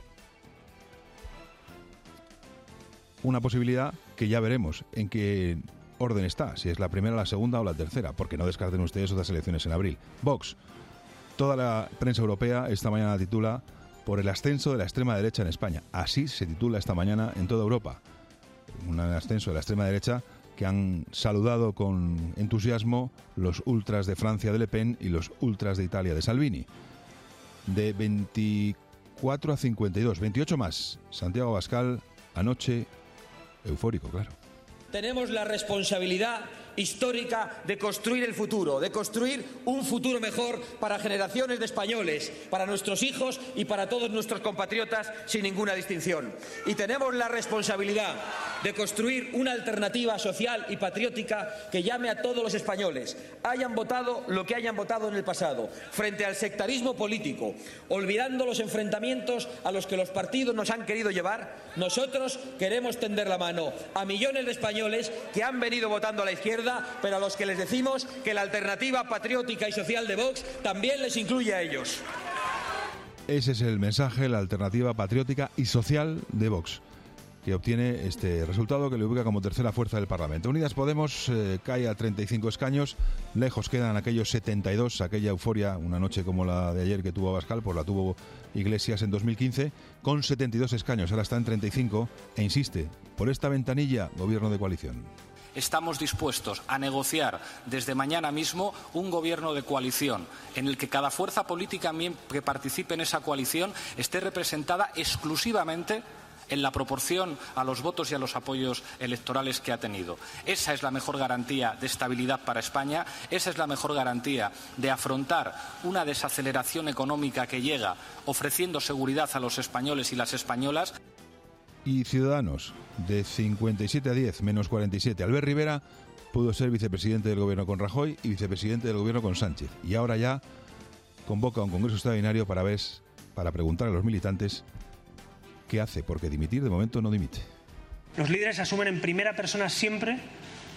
una posibilidad que ya veremos en qué orden está, si es la primera, la segunda o la tercera, porque no descarten ustedes otras elecciones en abril. Vox. Toda la prensa europea esta mañana titula por el ascenso de la extrema derecha en España. Así se titula esta mañana en toda Europa. Un ascenso de la extrema derecha que han saludado con entusiasmo los ultras de Francia de Le Pen y los ultras de Italia de Salvini. De 24 a 52, 28 más. Santiago Abascal anoche eufórico, claro. Tenemos la responsabilidad histórica de construir el futuro, de construir un futuro mejor para generaciones de españoles, para nuestros hijos y para todos nuestros compatriotas sin ninguna distinción. Y tenemos la responsabilidad de construir una alternativa social y patriótica que llame a todos los españoles, hayan votado lo que hayan votado en el pasado, frente al sectarismo político, olvidando los enfrentamientos a los que los partidos nos han querido llevar. Nosotros queremos tender la mano a millones de españoles que han venido votando a la izquierda, pero a los que les decimos que la alternativa patriótica y social de Vox también les incluye a ellos. Ese es el mensaje, la alternativa patriótica y social de Vox, que obtiene este resultado que le ubica como tercera fuerza del Parlamento. Unidas Podemos cae a 35 escaños, lejos quedan aquellos 72, aquella euforia, una noche como la de ayer que tuvo Abascal, pues la tuvo Iglesias en 2015, con 72 escaños, ahora está en 35 e insiste, por esta ventanilla, gobierno de coalición. Estamos dispuestos a negociar desde mañana mismo un gobierno de coalición en el que cada fuerza política que participe en esa coalición esté representada exclusivamente en la proporción a los votos y a los apoyos electorales que ha tenido. Esa es la mejor garantía de estabilidad para España, esa es la mejor garantía de afrontar una desaceleración económica que llega ofreciendo seguridad a los españoles y las españolas. Y Ciudadanos, de 57 a 10, menos 47. Albert Rivera pudo ser vicepresidente del gobierno con Rajoy y vicepresidente del gobierno con Sánchez. Y ahora ya convoca un congreso extraordinario para preguntar a los militantes qué hace, porque dimitir de momento no dimite. Los líderes asumen en primera persona siempre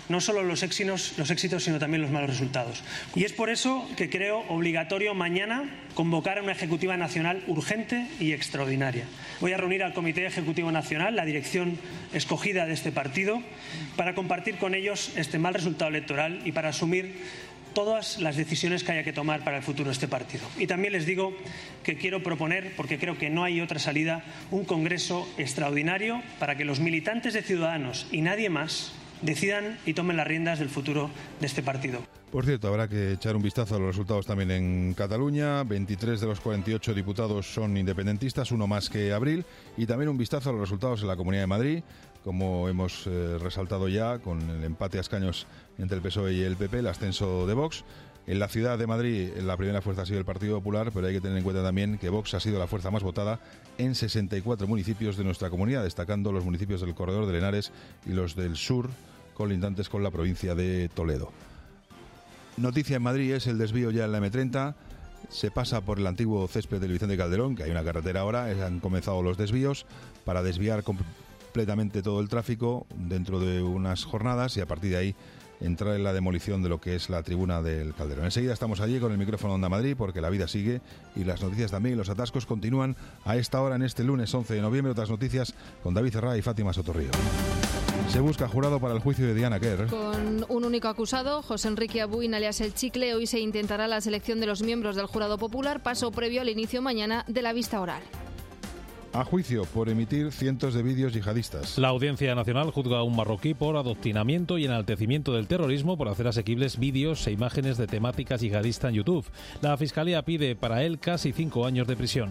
no solo los éxitos, sino también los malos resultados. Y es por eso que creo obligatorio mañana convocar a una Ejecutiva Nacional urgente y extraordinaria. Voy a reunir al Comité Ejecutivo Nacional, la dirección escogida de este partido, para compartir con ellos este mal resultado electoral y para asumir todas las decisiones que haya que tomar para el futuro de este partido. Y también les digo que quiero proponer, porque creo que no hay otra salida, un congreso extraordinario para que los militantes de Ciudadanos y nadie más decidan y tomen las riendas del futuro de este partido. Por cierto, habrá que echar un vistazo a los resultados también en Cataluña. 23 de los 48 diputados son independentistas, uno más que Abril. Y también un vistazo a los resultados en la Comunidad de Madrid, como hemos resaltado ya, con el empate a escaños entre el PSOE y el PP, el ascenso de Vox. En la ciudad de Madrid, la primera fuerza ha sido el Partido Popular, pero hay que tener en cuenta también que Vox ha sido la fuerza más votada en 64 municipios de nuestra comunidad, destacando los municipios del Corredor de Henares y los del sur, colindantes con la provincia de Toledo. Noticia en Madrid es el desvío ya en la M30. Se pasa por el antiguo césped del Vicente Calderón, que hay una carretera ahora. Han comenzado los desvíos para desviar completamente todo el tráfico dentro de unas jornadas y a partir de ahí entrar en la demolición de lo que es la tribuna del Calderón. Enseguida estamos allí con el micrófono Onda Madrid, porque la vida sigue y las noticias también, y los atascos continúan a esta hora en este lunes 11 de noviembre. Otras noticias con David Cerrá y Fátima Sotorrío. Se busca jurado para el juicio de Diana Kerr. Con un único acusado, José Enrique Abuin, alias El Chicle, hoy se intentará la selección de los miembros del jurado popular, paso previo al inicio mañana de la vista oral. A juicio por emitir cientos de vídeos yihadistas. La Audiencia Nacional juzga a un marroquí por adoctrinamiento y enaltecimiento del terrorismo por hacer asequibles vídeos e imágenes de temáticas yihadistas en YouTube. La Fiscalía pide para él casi 5 años de prisión.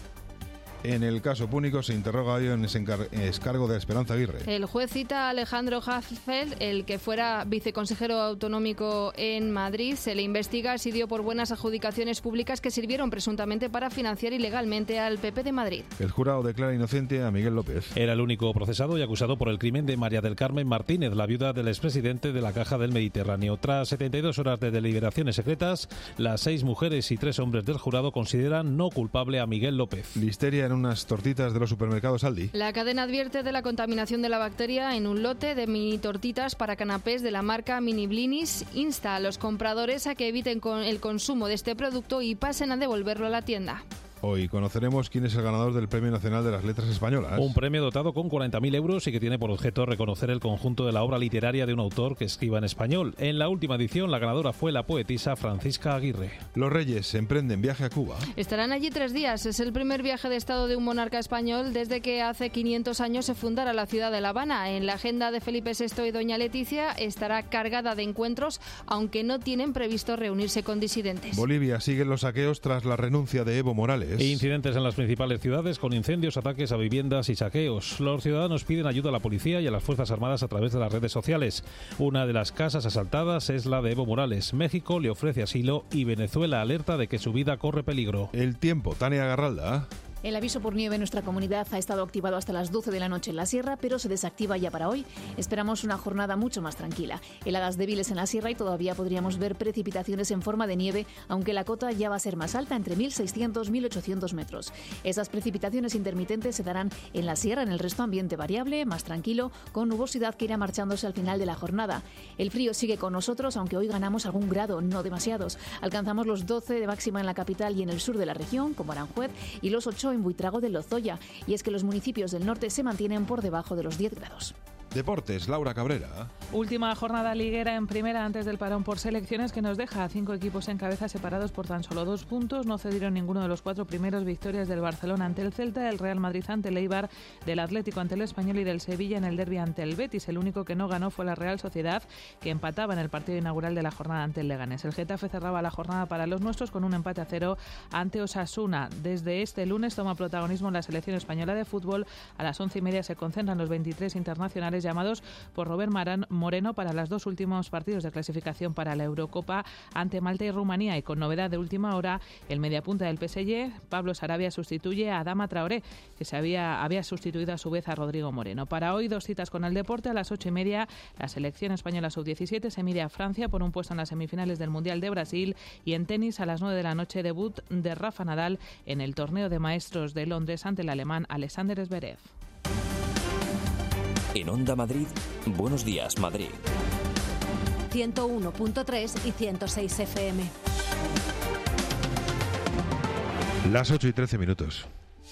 En el caso Púnico se interroga en excargo de Esperanza Aguirre. El juez cita a Alejandro Haffeld, el que fuera viceconsejero autonómico en Madrid. Se le investiga si dio por buenas adjudicaciones públicas que sirvieron presuntamente para financiar ilegalmente al PP de Madrid. El jurado declara inocente a Miguel López. Era el único procesado y acusado por el crimen de María del Carmen Martínez, la viuda del expresidente de la Caja del Mediterráneo. Tras 72 horas de deliberaciones secretas, las 6 mujeres y 3 hombres del jurado consideran no culpable a Miguel López. Listeria en unas tortitas de los supermercados Aldi. La cadena advierte de la contaminación de la bacteria en un lote de mini tortitas para canapés de la marca Mini Blinis. Insta a los compradores a que eviten el consumo de este producto y pasen a devolverlo a la tienda. Hoy conoceremos quién es el ganador del Premio Nacional de las Letras Españolas. Un premio dotado con 40.000 euros y que tiene por objeto reconocer el conjunto de la obra literaria de un autor que escriba en español. En la última edición, la ganadora fue la poetisa Francisca Aguirre. Los Reyes emprenden viaje a Cuba. Estarán allí 3 días. Es el primer viaje de Estado de un monarca español desde que hace 500 años se fundara la ciudad de La Habana. En la agenda de Felipe VI y doña Leticia estará cargada de encuentros, aunque no tienen previsto reunirse con disidentes. Bolivia sigue los saqueos tras la renuncia de Evo Morales. Incidentes en las principales ciudades con incendios, ataques a viviendas y saqueos. Los ciudadanos piden ayuda a la policía y a las Fuerzas Armadas a través de las redes sociales. Una de las casas asaltadas es la de Evo Morales. México le ofrece asilo y Venezuela alerta de que su vida corre peligro. El tiempo, Tania Garralda. El aviso por nieve en nuestra comunidad ha estado activado hasta las 12 de la noche en la sierra, pero se desactiva ya para hoy. Esperamos una jornada mucho más tranquila. Heladas débiles en la sierra y todavía podríamos ver precipitaciones en forma de nieve, aunque la cota ya va a ser más alta, entre 1.600 y 1.800 metros. Esas precipitaciones intermitentes se darán en la sierra, en el resto ambiente variable, más tranquilo, con nubosidad que irá marchándose al final de la jornada. El frío sigue con nosotros, aunque hoy ganamos algún grado, no demasiados. Alcanzamos los 12 de máxima en la capital y en el sur de la región, como Aranjuez, y los 8 en Buitrago de Lozoya, y es que los municipios del norte se mantienen por debajo de los 10 grados. Deportes, Laura Cabrera. Última jornada liguera en primera antes del parón por selecciones, que nos deja a 5 equipos en cabeza separados por tan solo 2 puntos. No cedieron ninguno de los 4 primeros. Victorias del Barcelona ante el Celta, el Real Madrid ante el Eibar, del Atlético ante el Español y del Sevilla en el derbi ante el Betis. El único que no ganó fue la Real Sociedad, que empataba en el partido inaugural de la jornada ante el Leganés. El Getafe cerraba la jornada para los nuestros con un empate a 0 ante Osasuna. Desde este lunes toma protagonismo la selección española de fútbol. A las 11:30 se concentran los 23 internacionales llamados por Robert Moreno para los 2 últimos partidos de clasificación para la Eurocopa ante Malta y Rumanía. Y con novedad de última hora, el mediapunta del PSG, Pablo Sarabia, sustituye a Adama Traoré, que había sustituido a su vez a Rodrigo Moreno. Para hoy, 2 citas con el deporte. A las 8:30, la selección española sub-17 se mide a Francia por un puesto en las semifinales del Mundial de Brasil. Y en tenis, a las 9 de la noche, debut de Rafa Nadal en el torneo de maestros de Londres ante el alemán Alexander Zverev. En Onda Madrid, Buenos Días, Madrid. 101.3 y 106 FM. Las 8:13.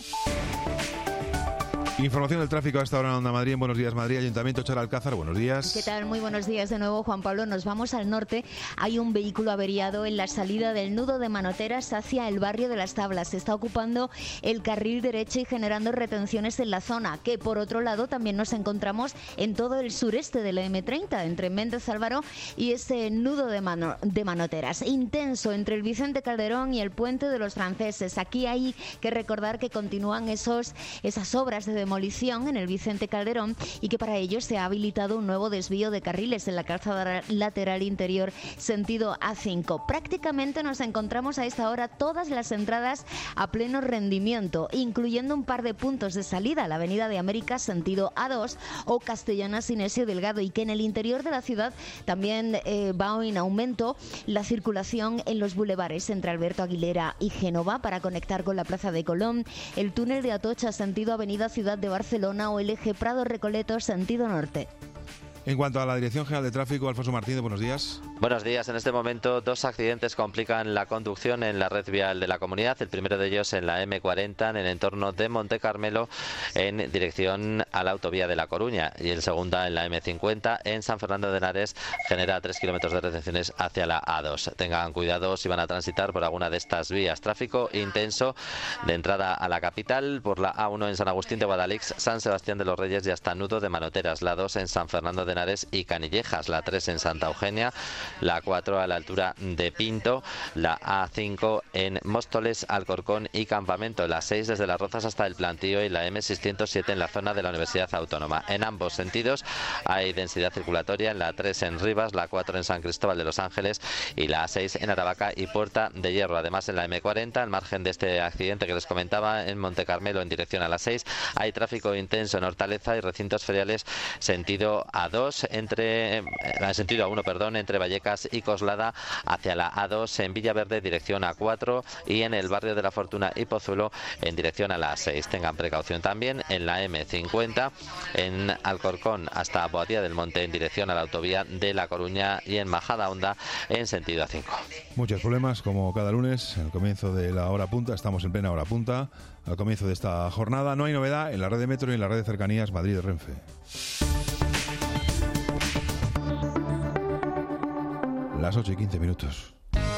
Información del tráfico hasta ahora en Onda Madrid. En Buenos Días Madrid, Ayuntamiento Char Alcázar. Buenos días. ¿Qué tal? Muy buenos días de nuevo, Juan Pablo. Nos vamos al norte. Hay un vehículo averiado en la salida del nudo de Manoteras hacia el barrio de Las Tablas. Se está ocupando el carril derecho y generando retenciones en la zona, que por otro lado también nos encontramos en todo el sureste de la M30, entre Méndez Álvaro y ese nudo de Manoteras. Intenso entre el Vicente Calderón y el Puente de los Franceses. Aquí hay que recordar que continúan esas obras de demolición en el Vicente Calderón y que para ello se ha habilitado un nuevo desvío de carriles en la calzada lateral interior sentido A5. Prácticamente nos encontramos a esta hora todas las entradas a pleno rendimiento, incluyendo un par de puntos de salida a la Avenida de América sentido A2 o Castellana Sinesio Delgado, y que en el interior de la ciudad también va en aumento la circulación en los bulevares entre Alberto Aguilera y Génova para conectar con la Plaza de Colón, el túnel de Atocha sentido Avenida Ciudad de Barcelona o el eje Prado Recoleto sentido norte. En cuanto a la Dirección General de Tráfico, Alfonso Martínez, buenos días. Buenos días. En este momento, 2 accidentes complican la conducción en la red vial de la comunidad. El primero de ellos en la M40, en el entorno de Monte Carmelo, en dirección a la autovía de La Coruña. Y el segundo en la M50, en San Fernando de Henares, genera 3 kilómetros de retenciones hacia la A2. Tengan cuidado si van a transitar por alguna de estas vías. Tráfico intenso de entrada a la capital por la A1 en San Agustín de Guadalix, San Sebastián de los Reyes y hasta Nudo de Manoteras. La 2 en San Fernando de Henares y Canillejas, la 3 en Santa Eugenia, la 4 a la altura de Pinto, la A5 en Móstoles, Alcorcón y Campamento, la 6 desde Las Rozas hasta el Plantío y la M607 en la zona de la Universidad Autónoma. En ambos sentidos hay densidad circulatoria en la 3 en Rivas, la 4 en San Cristóbal de los Ángeles y la A6 en Aravaca y Puerta de Hierro. Además, en la M40, al margen de este accidente que les comentaba, en Monte Carmelo en dirección a la 6, hay tráfico intenso en Hortaleza y recintos feriales sentido A2, entre Vallecas y Coslada hacia la A2, en Villaverde dirección A4 y en el barrio de la Fortuna y Pozuelo en dirección a la A6. Tengan precaución también en la M50 en Alcorcón hasta Boadilla del Monte en dirección a la autovía de La Coruña y en Majadahonda en sentido A5. Muchos problemas como cada lunes al comienzo de la hora punta. Estamos en plena hora punta al comienzo de esta jornada. No hay novedad en la red de metro y en la red de cercanías Madrid-Renfe. Las 8:15.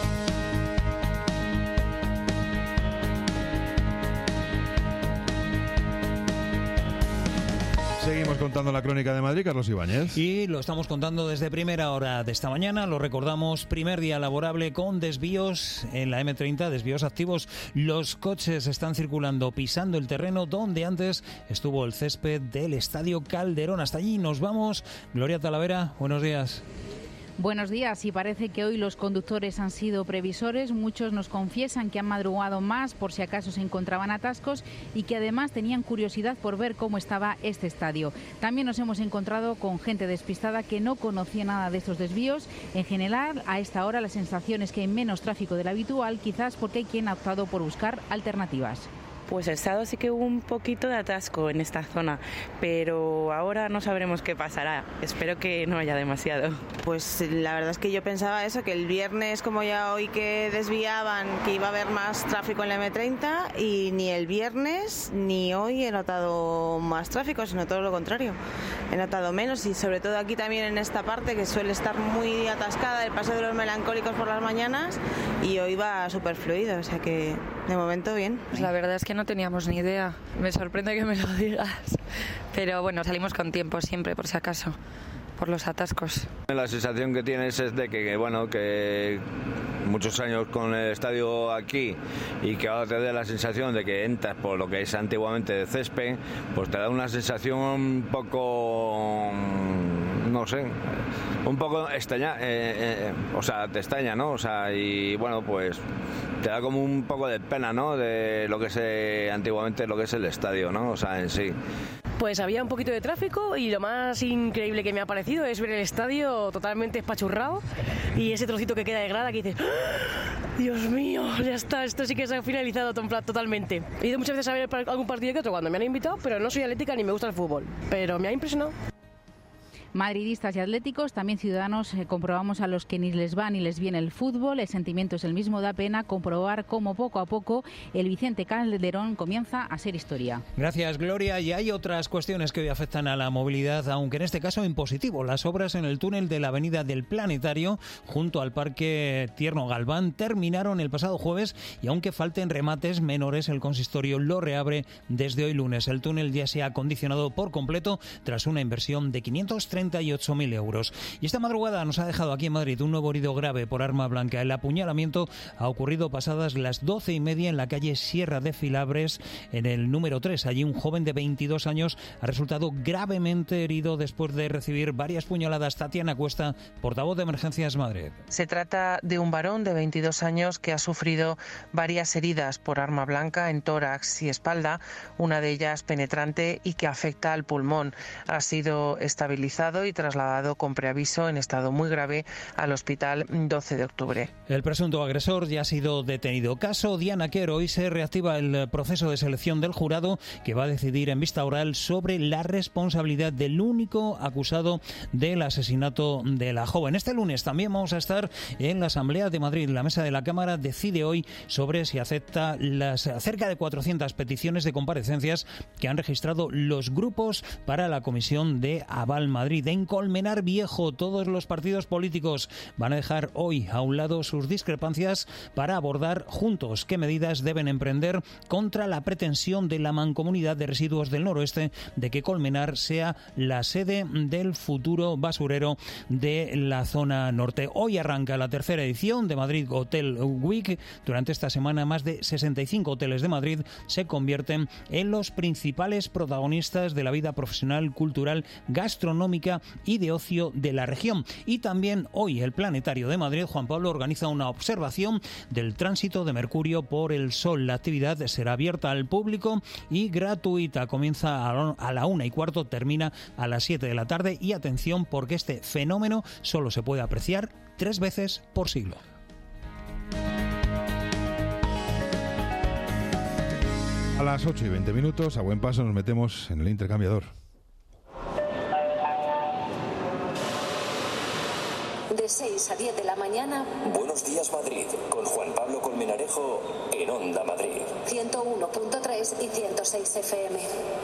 Seguimos contando la crónica de Madrid, Carlos Ibáñez. Y lo estamos contando desde primera hora de esta mañana. Lo recordamos, primer día laborable con desvíos en la M30, desvíos activos. Los coches están circulando pisando el terreno donde antes estuvo el césped del Estadio Calderón. Hasta allí nos vamos. Gloria Talavera, buenos días. Buenos días, y parece que hoy los conductores han sido previsores. Muchos nos confiesan que han madrugado más por si acaso se encontraban atascos y que además tenían curiosidad por ver cómo estaba este estadio. También nos hemos encontrado con gente despistada que no conocía nada de estos desvíos. En general, a esta hora la sensación es que hay menos tráfico del habitual, quizás porque hay quien ha optado por buscar alternativas. Pues el sábado sí que hubo un poquito de atasco en esta zona, pero ahora no sabremos qué pasará. Espero que no haya demasiado. Pues la verdad es que yo pensaba eso, que el viernes, como ya hoy que desviaban, que iba a haber más tráfico en la M30, y ni el viernes ni hoy he notado más tráfico, sino todo lo contrario. He notado menos, y sobre todo aquí también en esta parte que suele estar muy atascada, el Paseo de los Melancólicos por las mañanas, y hoy va súper fluido, o sea que de momento bien. Pues la verdad es que no teníamos ni idea. Me sorprende que me lo digas. Pero bueno, salimos con tiempo siempre, por si acaso, por los atascos. La sensación que tienes es de que, bueno, que muchos años con el estadio aquí y que ahora te da la sensación de que entras por lo que es antiguamente de césped, pues te da una sensación un poco, no sé, un poco extraña, o sea, te extraña, ¿no? O sea, y bueno, pues te da como un poco de pena, ¿no? De lo que es antiguamente lo que es el estadio, ¿no? O sea, en sí. Pues había un poquito de tráfico y lo más increíble que me ha parecido es ver el estadio totalmente espachurrado y ese trocito que queda de grada que dices, ¡oh, Dios mío, ya está, esto sí que se ha finalizado totalmente! He ido muchas veces a ver algún partido que otro cuando me han invitado, pero no soy atlética ni me gusta el fútbol, pero me ha impresionado. Madridistas y atléticos, también ciudadanos, comprobamos a los que ni les va ni les viene el fútbol. El sentimiento es el mismo, da pena comprobar cómo poco a poco el Vicente Calderón comienza a ser historia. Gracias, Gloria. Y hay otras cuestiones que hoy afectan a la movilidad, aunque en este caso en positivo. Las obras en el túnel de la avenida del Planetario, junto al Parque Tierno Galván, terminaron el pasado jueves y aunque falten remates menores, el consistorio lo reabre desde hoy lunes. El túnel ya se ha acondicionado por completo tras una inversión de 538.000 euros. Y esta madrugada nos ha dejado aquí en Madrid un nuevo herido grave por arma blanca. El apuñalamiento ha ocurrido pasadas las 12:30 en la calle Sierra de Filabres, en el número 3. Allí un joven de 22 años ha resultado gravemente herido después de recibir varias puñaladas. Tatiana Cuesta, portavoz de Emergencias Madrid. Se trata de un varón de 22 años que ha sufrido varias heridas por arma blanca en tórax y espalda, una de ellas penetrante y que afecta al pulmón. Ha sido estabilizado y trasladado con preaviso en estado muy grave al Hospital 12 de Octubre. El presunto agresor ya ha sido detenido. Caso Diana Quer. Hoy se reactiva el proceso de selección del jurado que va a decidir en vista oral sobre la responsabilidad del único acusado del asesinato de la joven. Este lunes también vamos a estar en la Asamblea de Madrid. La mesa de la Cámara decide hoy sobre si acepta las cerca de 400 peticiones de comparecencias que han registrado los grupos para la Comisión de Aval Madrid. En Colmenar Viejo, todos los partidos políticos van a dejar hoy a un lado sus discrepancias para abordar juntos qué medidas deben emprender contra la pretensión de la Mancomunidad de Residuos del Noroeste de que Colmenar sea la sede del futuro basurero de la zona norte. Hoy arranca la tercera edición de Madrid Hotel Week. Durante esta semana, más de 65 hoteles de Madrid se convierten en los principales protagonistas de la vida profesional, cultural, gastronómica y de ocio de la región. Y también hoy el Planetario de Madrid, Juan Pablo, organiza una observación del tránsito de Mercurio por el Sol. La actividad será abierta al público y gratuita. Comienza a la 1:15, termina a las 7 de la tarde. Y atención, porque este fenómeno solo se puede apreciar 3 veces por siglo. A las 8:20, a buen paso nos metemos en el intercambiador. De 6 a 10 de la mañana. Buenos días Madrid, con Juan Pablo Colmenarejo en Onda Madrid. 101.3 y 106 FM.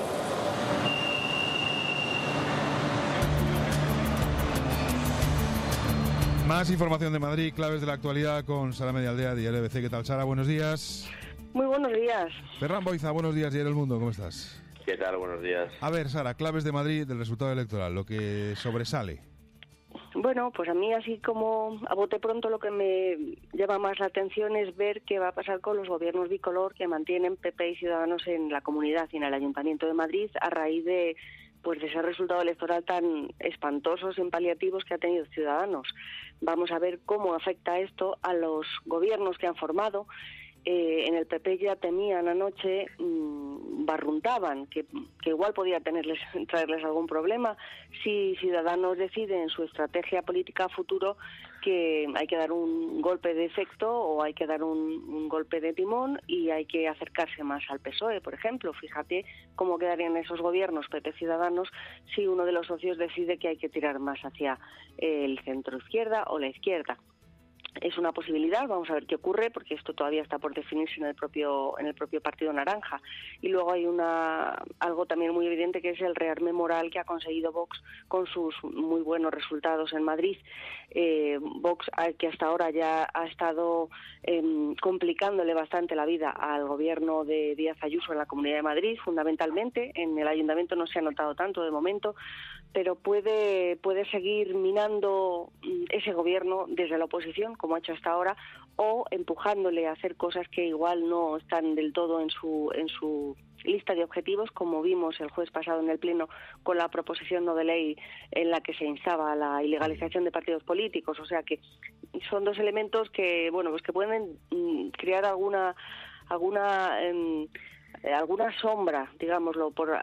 Más información de Madrid, claves de la actualidad con Sara Medialdea, Diario ABC. ¿Qué tal, Sara? Buenos días. Muy buenos días. Ferran Boiza, buenos días, Diario El Mundo. ¿Cómo estás? ¿Qué tal? Buenos días. A ver, Sara, claves de Madrid del resultado electoral, lo que sobresale. Bueno, pues a mí así como a bote pronto lo que me llama más la atención es ver qué va a pasar con los gobiernos bicolor que mantienen PP y Ciudadanos en la Comunidad y en el Ayuntamiento de Madrid a raíz de ese resultado electoral tan espantoso, sin paliativos que ha tenido Ciudadanos. Vamos a ver cómo afecta esto a los gobiernos que han formado. En el PP ya temían anoche, barruntaban que igual podía traerles algún problema si Ciudadanos decide en su estrategia política a futuro que hay que dar un golpe de efecto o hay que dar un golpe de timón y hay que acercarse más al PSOE, por ejemplo. Fíjate cómo quedarían esos gobiernos PP-Ciudadanos si uno de los socios decide que hay que tirar más hacia el centro-izquierda o la izquierda. Es una posibilidad, vamos a ver qué ocurre, porque esto todavía está por definirse en el propio Partido Naranja. Y luego hay algo también muy evidente, que es el rearme moral que ha conseguido Vox con sus muy buenos resultados en Madrid. Vox, que hasta ahora ya ha estado complicándole bastante la vida al gobierno de Díaz Ayuso en la Comunidad de Madrid, fundamentalmente. En el Ayuntamiento no se ha notado tanto de momento, pero puede seguir minando ese gobierno desde la oposición, como ha hecho hasta ahora, o empujándole a hacer cosas que igual no están del todo en su lista de objetivos, como vimos el jueves pasado en el Pleno con la proposición no de ley en la que se instaba a la ilegalización de partidos políticos. O sea que son dos elementos que, que pueden crear alguna alguna sombra, digámoslo, por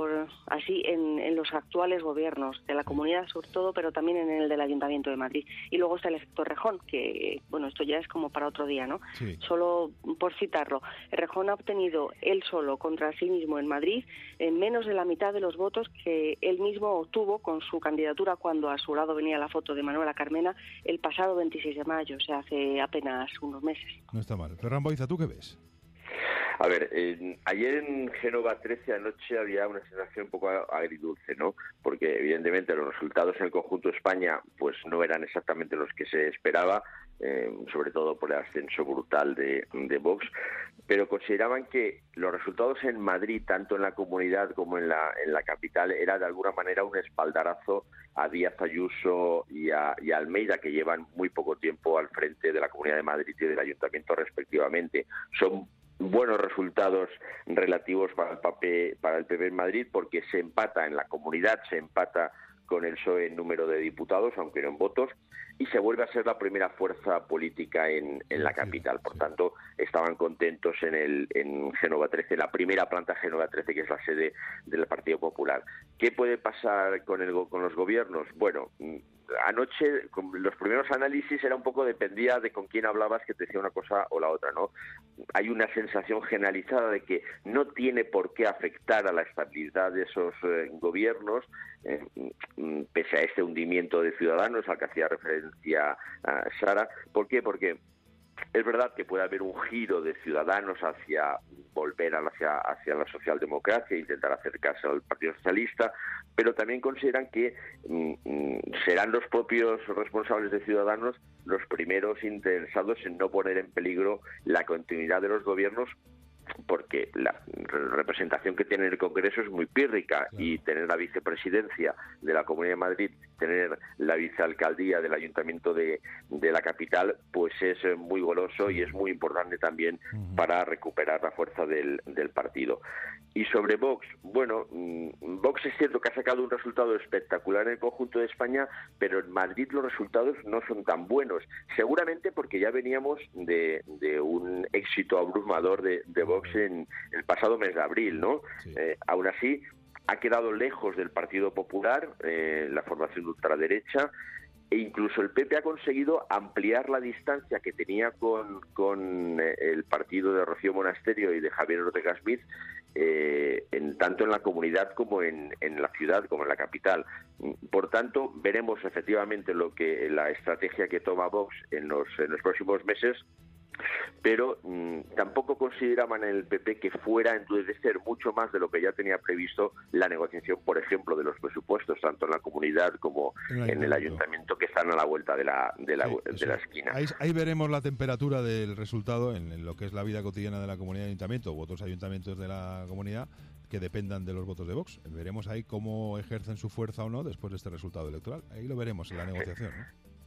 así en los actuales gobiernos de la comunidad sobre todo, pero también en el del Ayuntamiento de Madrid. Y luego está el efecto Errejón, que bueno, esto ya es como para otro día, ¿no? Sí. Solo por citarlo, Errejón ha obtenido él solo contra sí mismo en Madrid en menos de la mitad de los votos que él mismo obtuvo con su candidatura cuando a su lado venía la foto de Manuela Carmena el pasado 26 de mayo, o sea, hace apenas unos meses. No está mal. Ferran Boiza, ¿tú qué ves? A ver, ayer en Génova 13 anoche había una sensación un poco agridulce, ¿no? Porque evidentemente los resultados en el conjunto de España pues no eran exactamente los que se esperaba, sobre todo por el ascenso brutal de Vox, pero consideraban que los resultados en Madrid, tanto en la comunidad como en la capital, era de alguna manera un espaldarazo a Díaz Ayuso y a Almeida, que llevan muy poco tiempo al frente de la Comunidad de Madrid y del Ayuntamiento respectivamente. Son buenos resultados relativos para el PP en Madrid, porque se empata en la comunidad, se empata con el PSOE en número de diputados, aunque no en votos, y se vuelve a ser la primera fuerza política en la capital. Por tanto, estaban contentos en Génova 13, en la primera planta Génova 13, que es la sede del Partido Popular. ¿Qué puede pasar con los gobiernos? Bueno, anoche los primeros análisis era un poco, dependía de con quién hablabas, que te decía una cosa o la otra, ¿no? Hay una sensación generalizada de que no tiene por qué afectar a la estabilidad de esos gobiernos, pese a este hundimiento de Ciudadanos al que hacía referencia Sara. ¿Por qué? Porque es verdad que puede haber un giro de Ciudadanos hacia volver hacia la socialdemocracia e intentar acercarse al Partido Socialista, pero también consideran que serán los propios responsables de Ciudadanos los primeros interesados en no poner en peligro la continuidad de los gobiernos, porque la representación que tiene el Congreso es muy pírrica, y tener la vicepresidencia de la Comunidad de Madrid, tener la vicealcaldía del Ayuntamiento de la capital, pues es muy goloso y es muy importante también para recuperar la fuerza del partido. Y sobre Vox, bueno, Vox es cierto que ha sacado un resultado espectacular en el conjunto de España, pero en Madrid los resultados no son tan buenos, seguramente porque ya veníamos de un éxito abrumador de Vox en el pasado mes de abril, ¿no? Sí. Aún así, ha quedado lejos del Partido Popular, la formación de ultraderecha, e incluso el PP ha conseguido ampliar la distancia que tenía con el partido de Rocío Monasterio y de Javier Ortega Smith, tanto en la comunidad como en la ciudad, como en la capital. Por tanto, veremos efectivamente la estrategia que toma Vox en los próximos meses, pero tampoco consideraban en el PP que fuera a endurecer mucho más de lo que ya tenía previsto la negociación, por ejemplo, de los presupuestos, tanto en la comunidad como en el ayuntamiento, que están a la vuelta de la esquina. Ahí veremos la temperatura del resultado en lo que es la vida cotidiana de la comunidad de ayuntamiento u otros ayuntamientos de la comunidad que dependan de los votos de Vox. Veremos ahí cómo ejercen su fuerza o no después de este resultado electoral. Ahí lo veremos en la negociación, ¿no?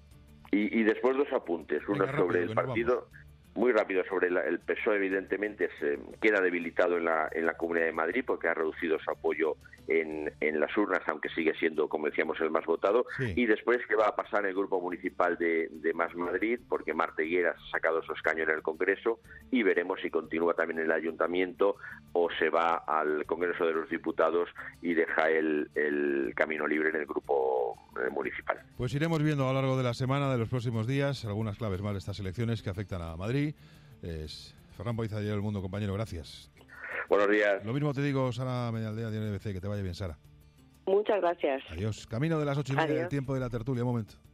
Y después dos apuntes. Uno sobre el partido... Muy rápido sobre el PSOE, evidentemente se queda debilitado en la Comunidad de Madrid porque ha reducido su apoyo en las urnas, aunque sigue siendo, como decíamos, el más votado. Sí. Y después, ¿qué va a pasar en el Grupo Municipal de Más Madrid? Porque Marta Higueras ha sacado su escaño en el Congreso, y veremos si continúa también en el Ayuntamiento o se va al Congreso de los Diputados y deja el camino libre en el Grupo Municipal. Pues iremos viendo a lo largo de la semana, de los próximos días, algunas claves más de estas elecciones que afectan a Madrid. Ferran Boiza, Diario El Mundo, compañero, gracias. Buenos días. Lo mismo te digo, Sara Medialdea, Diario BBC, que te vaya bien, Sara. Muchas gracias. Adiós. Camino de las 8:30 del tiempo de la tertulia, un momento.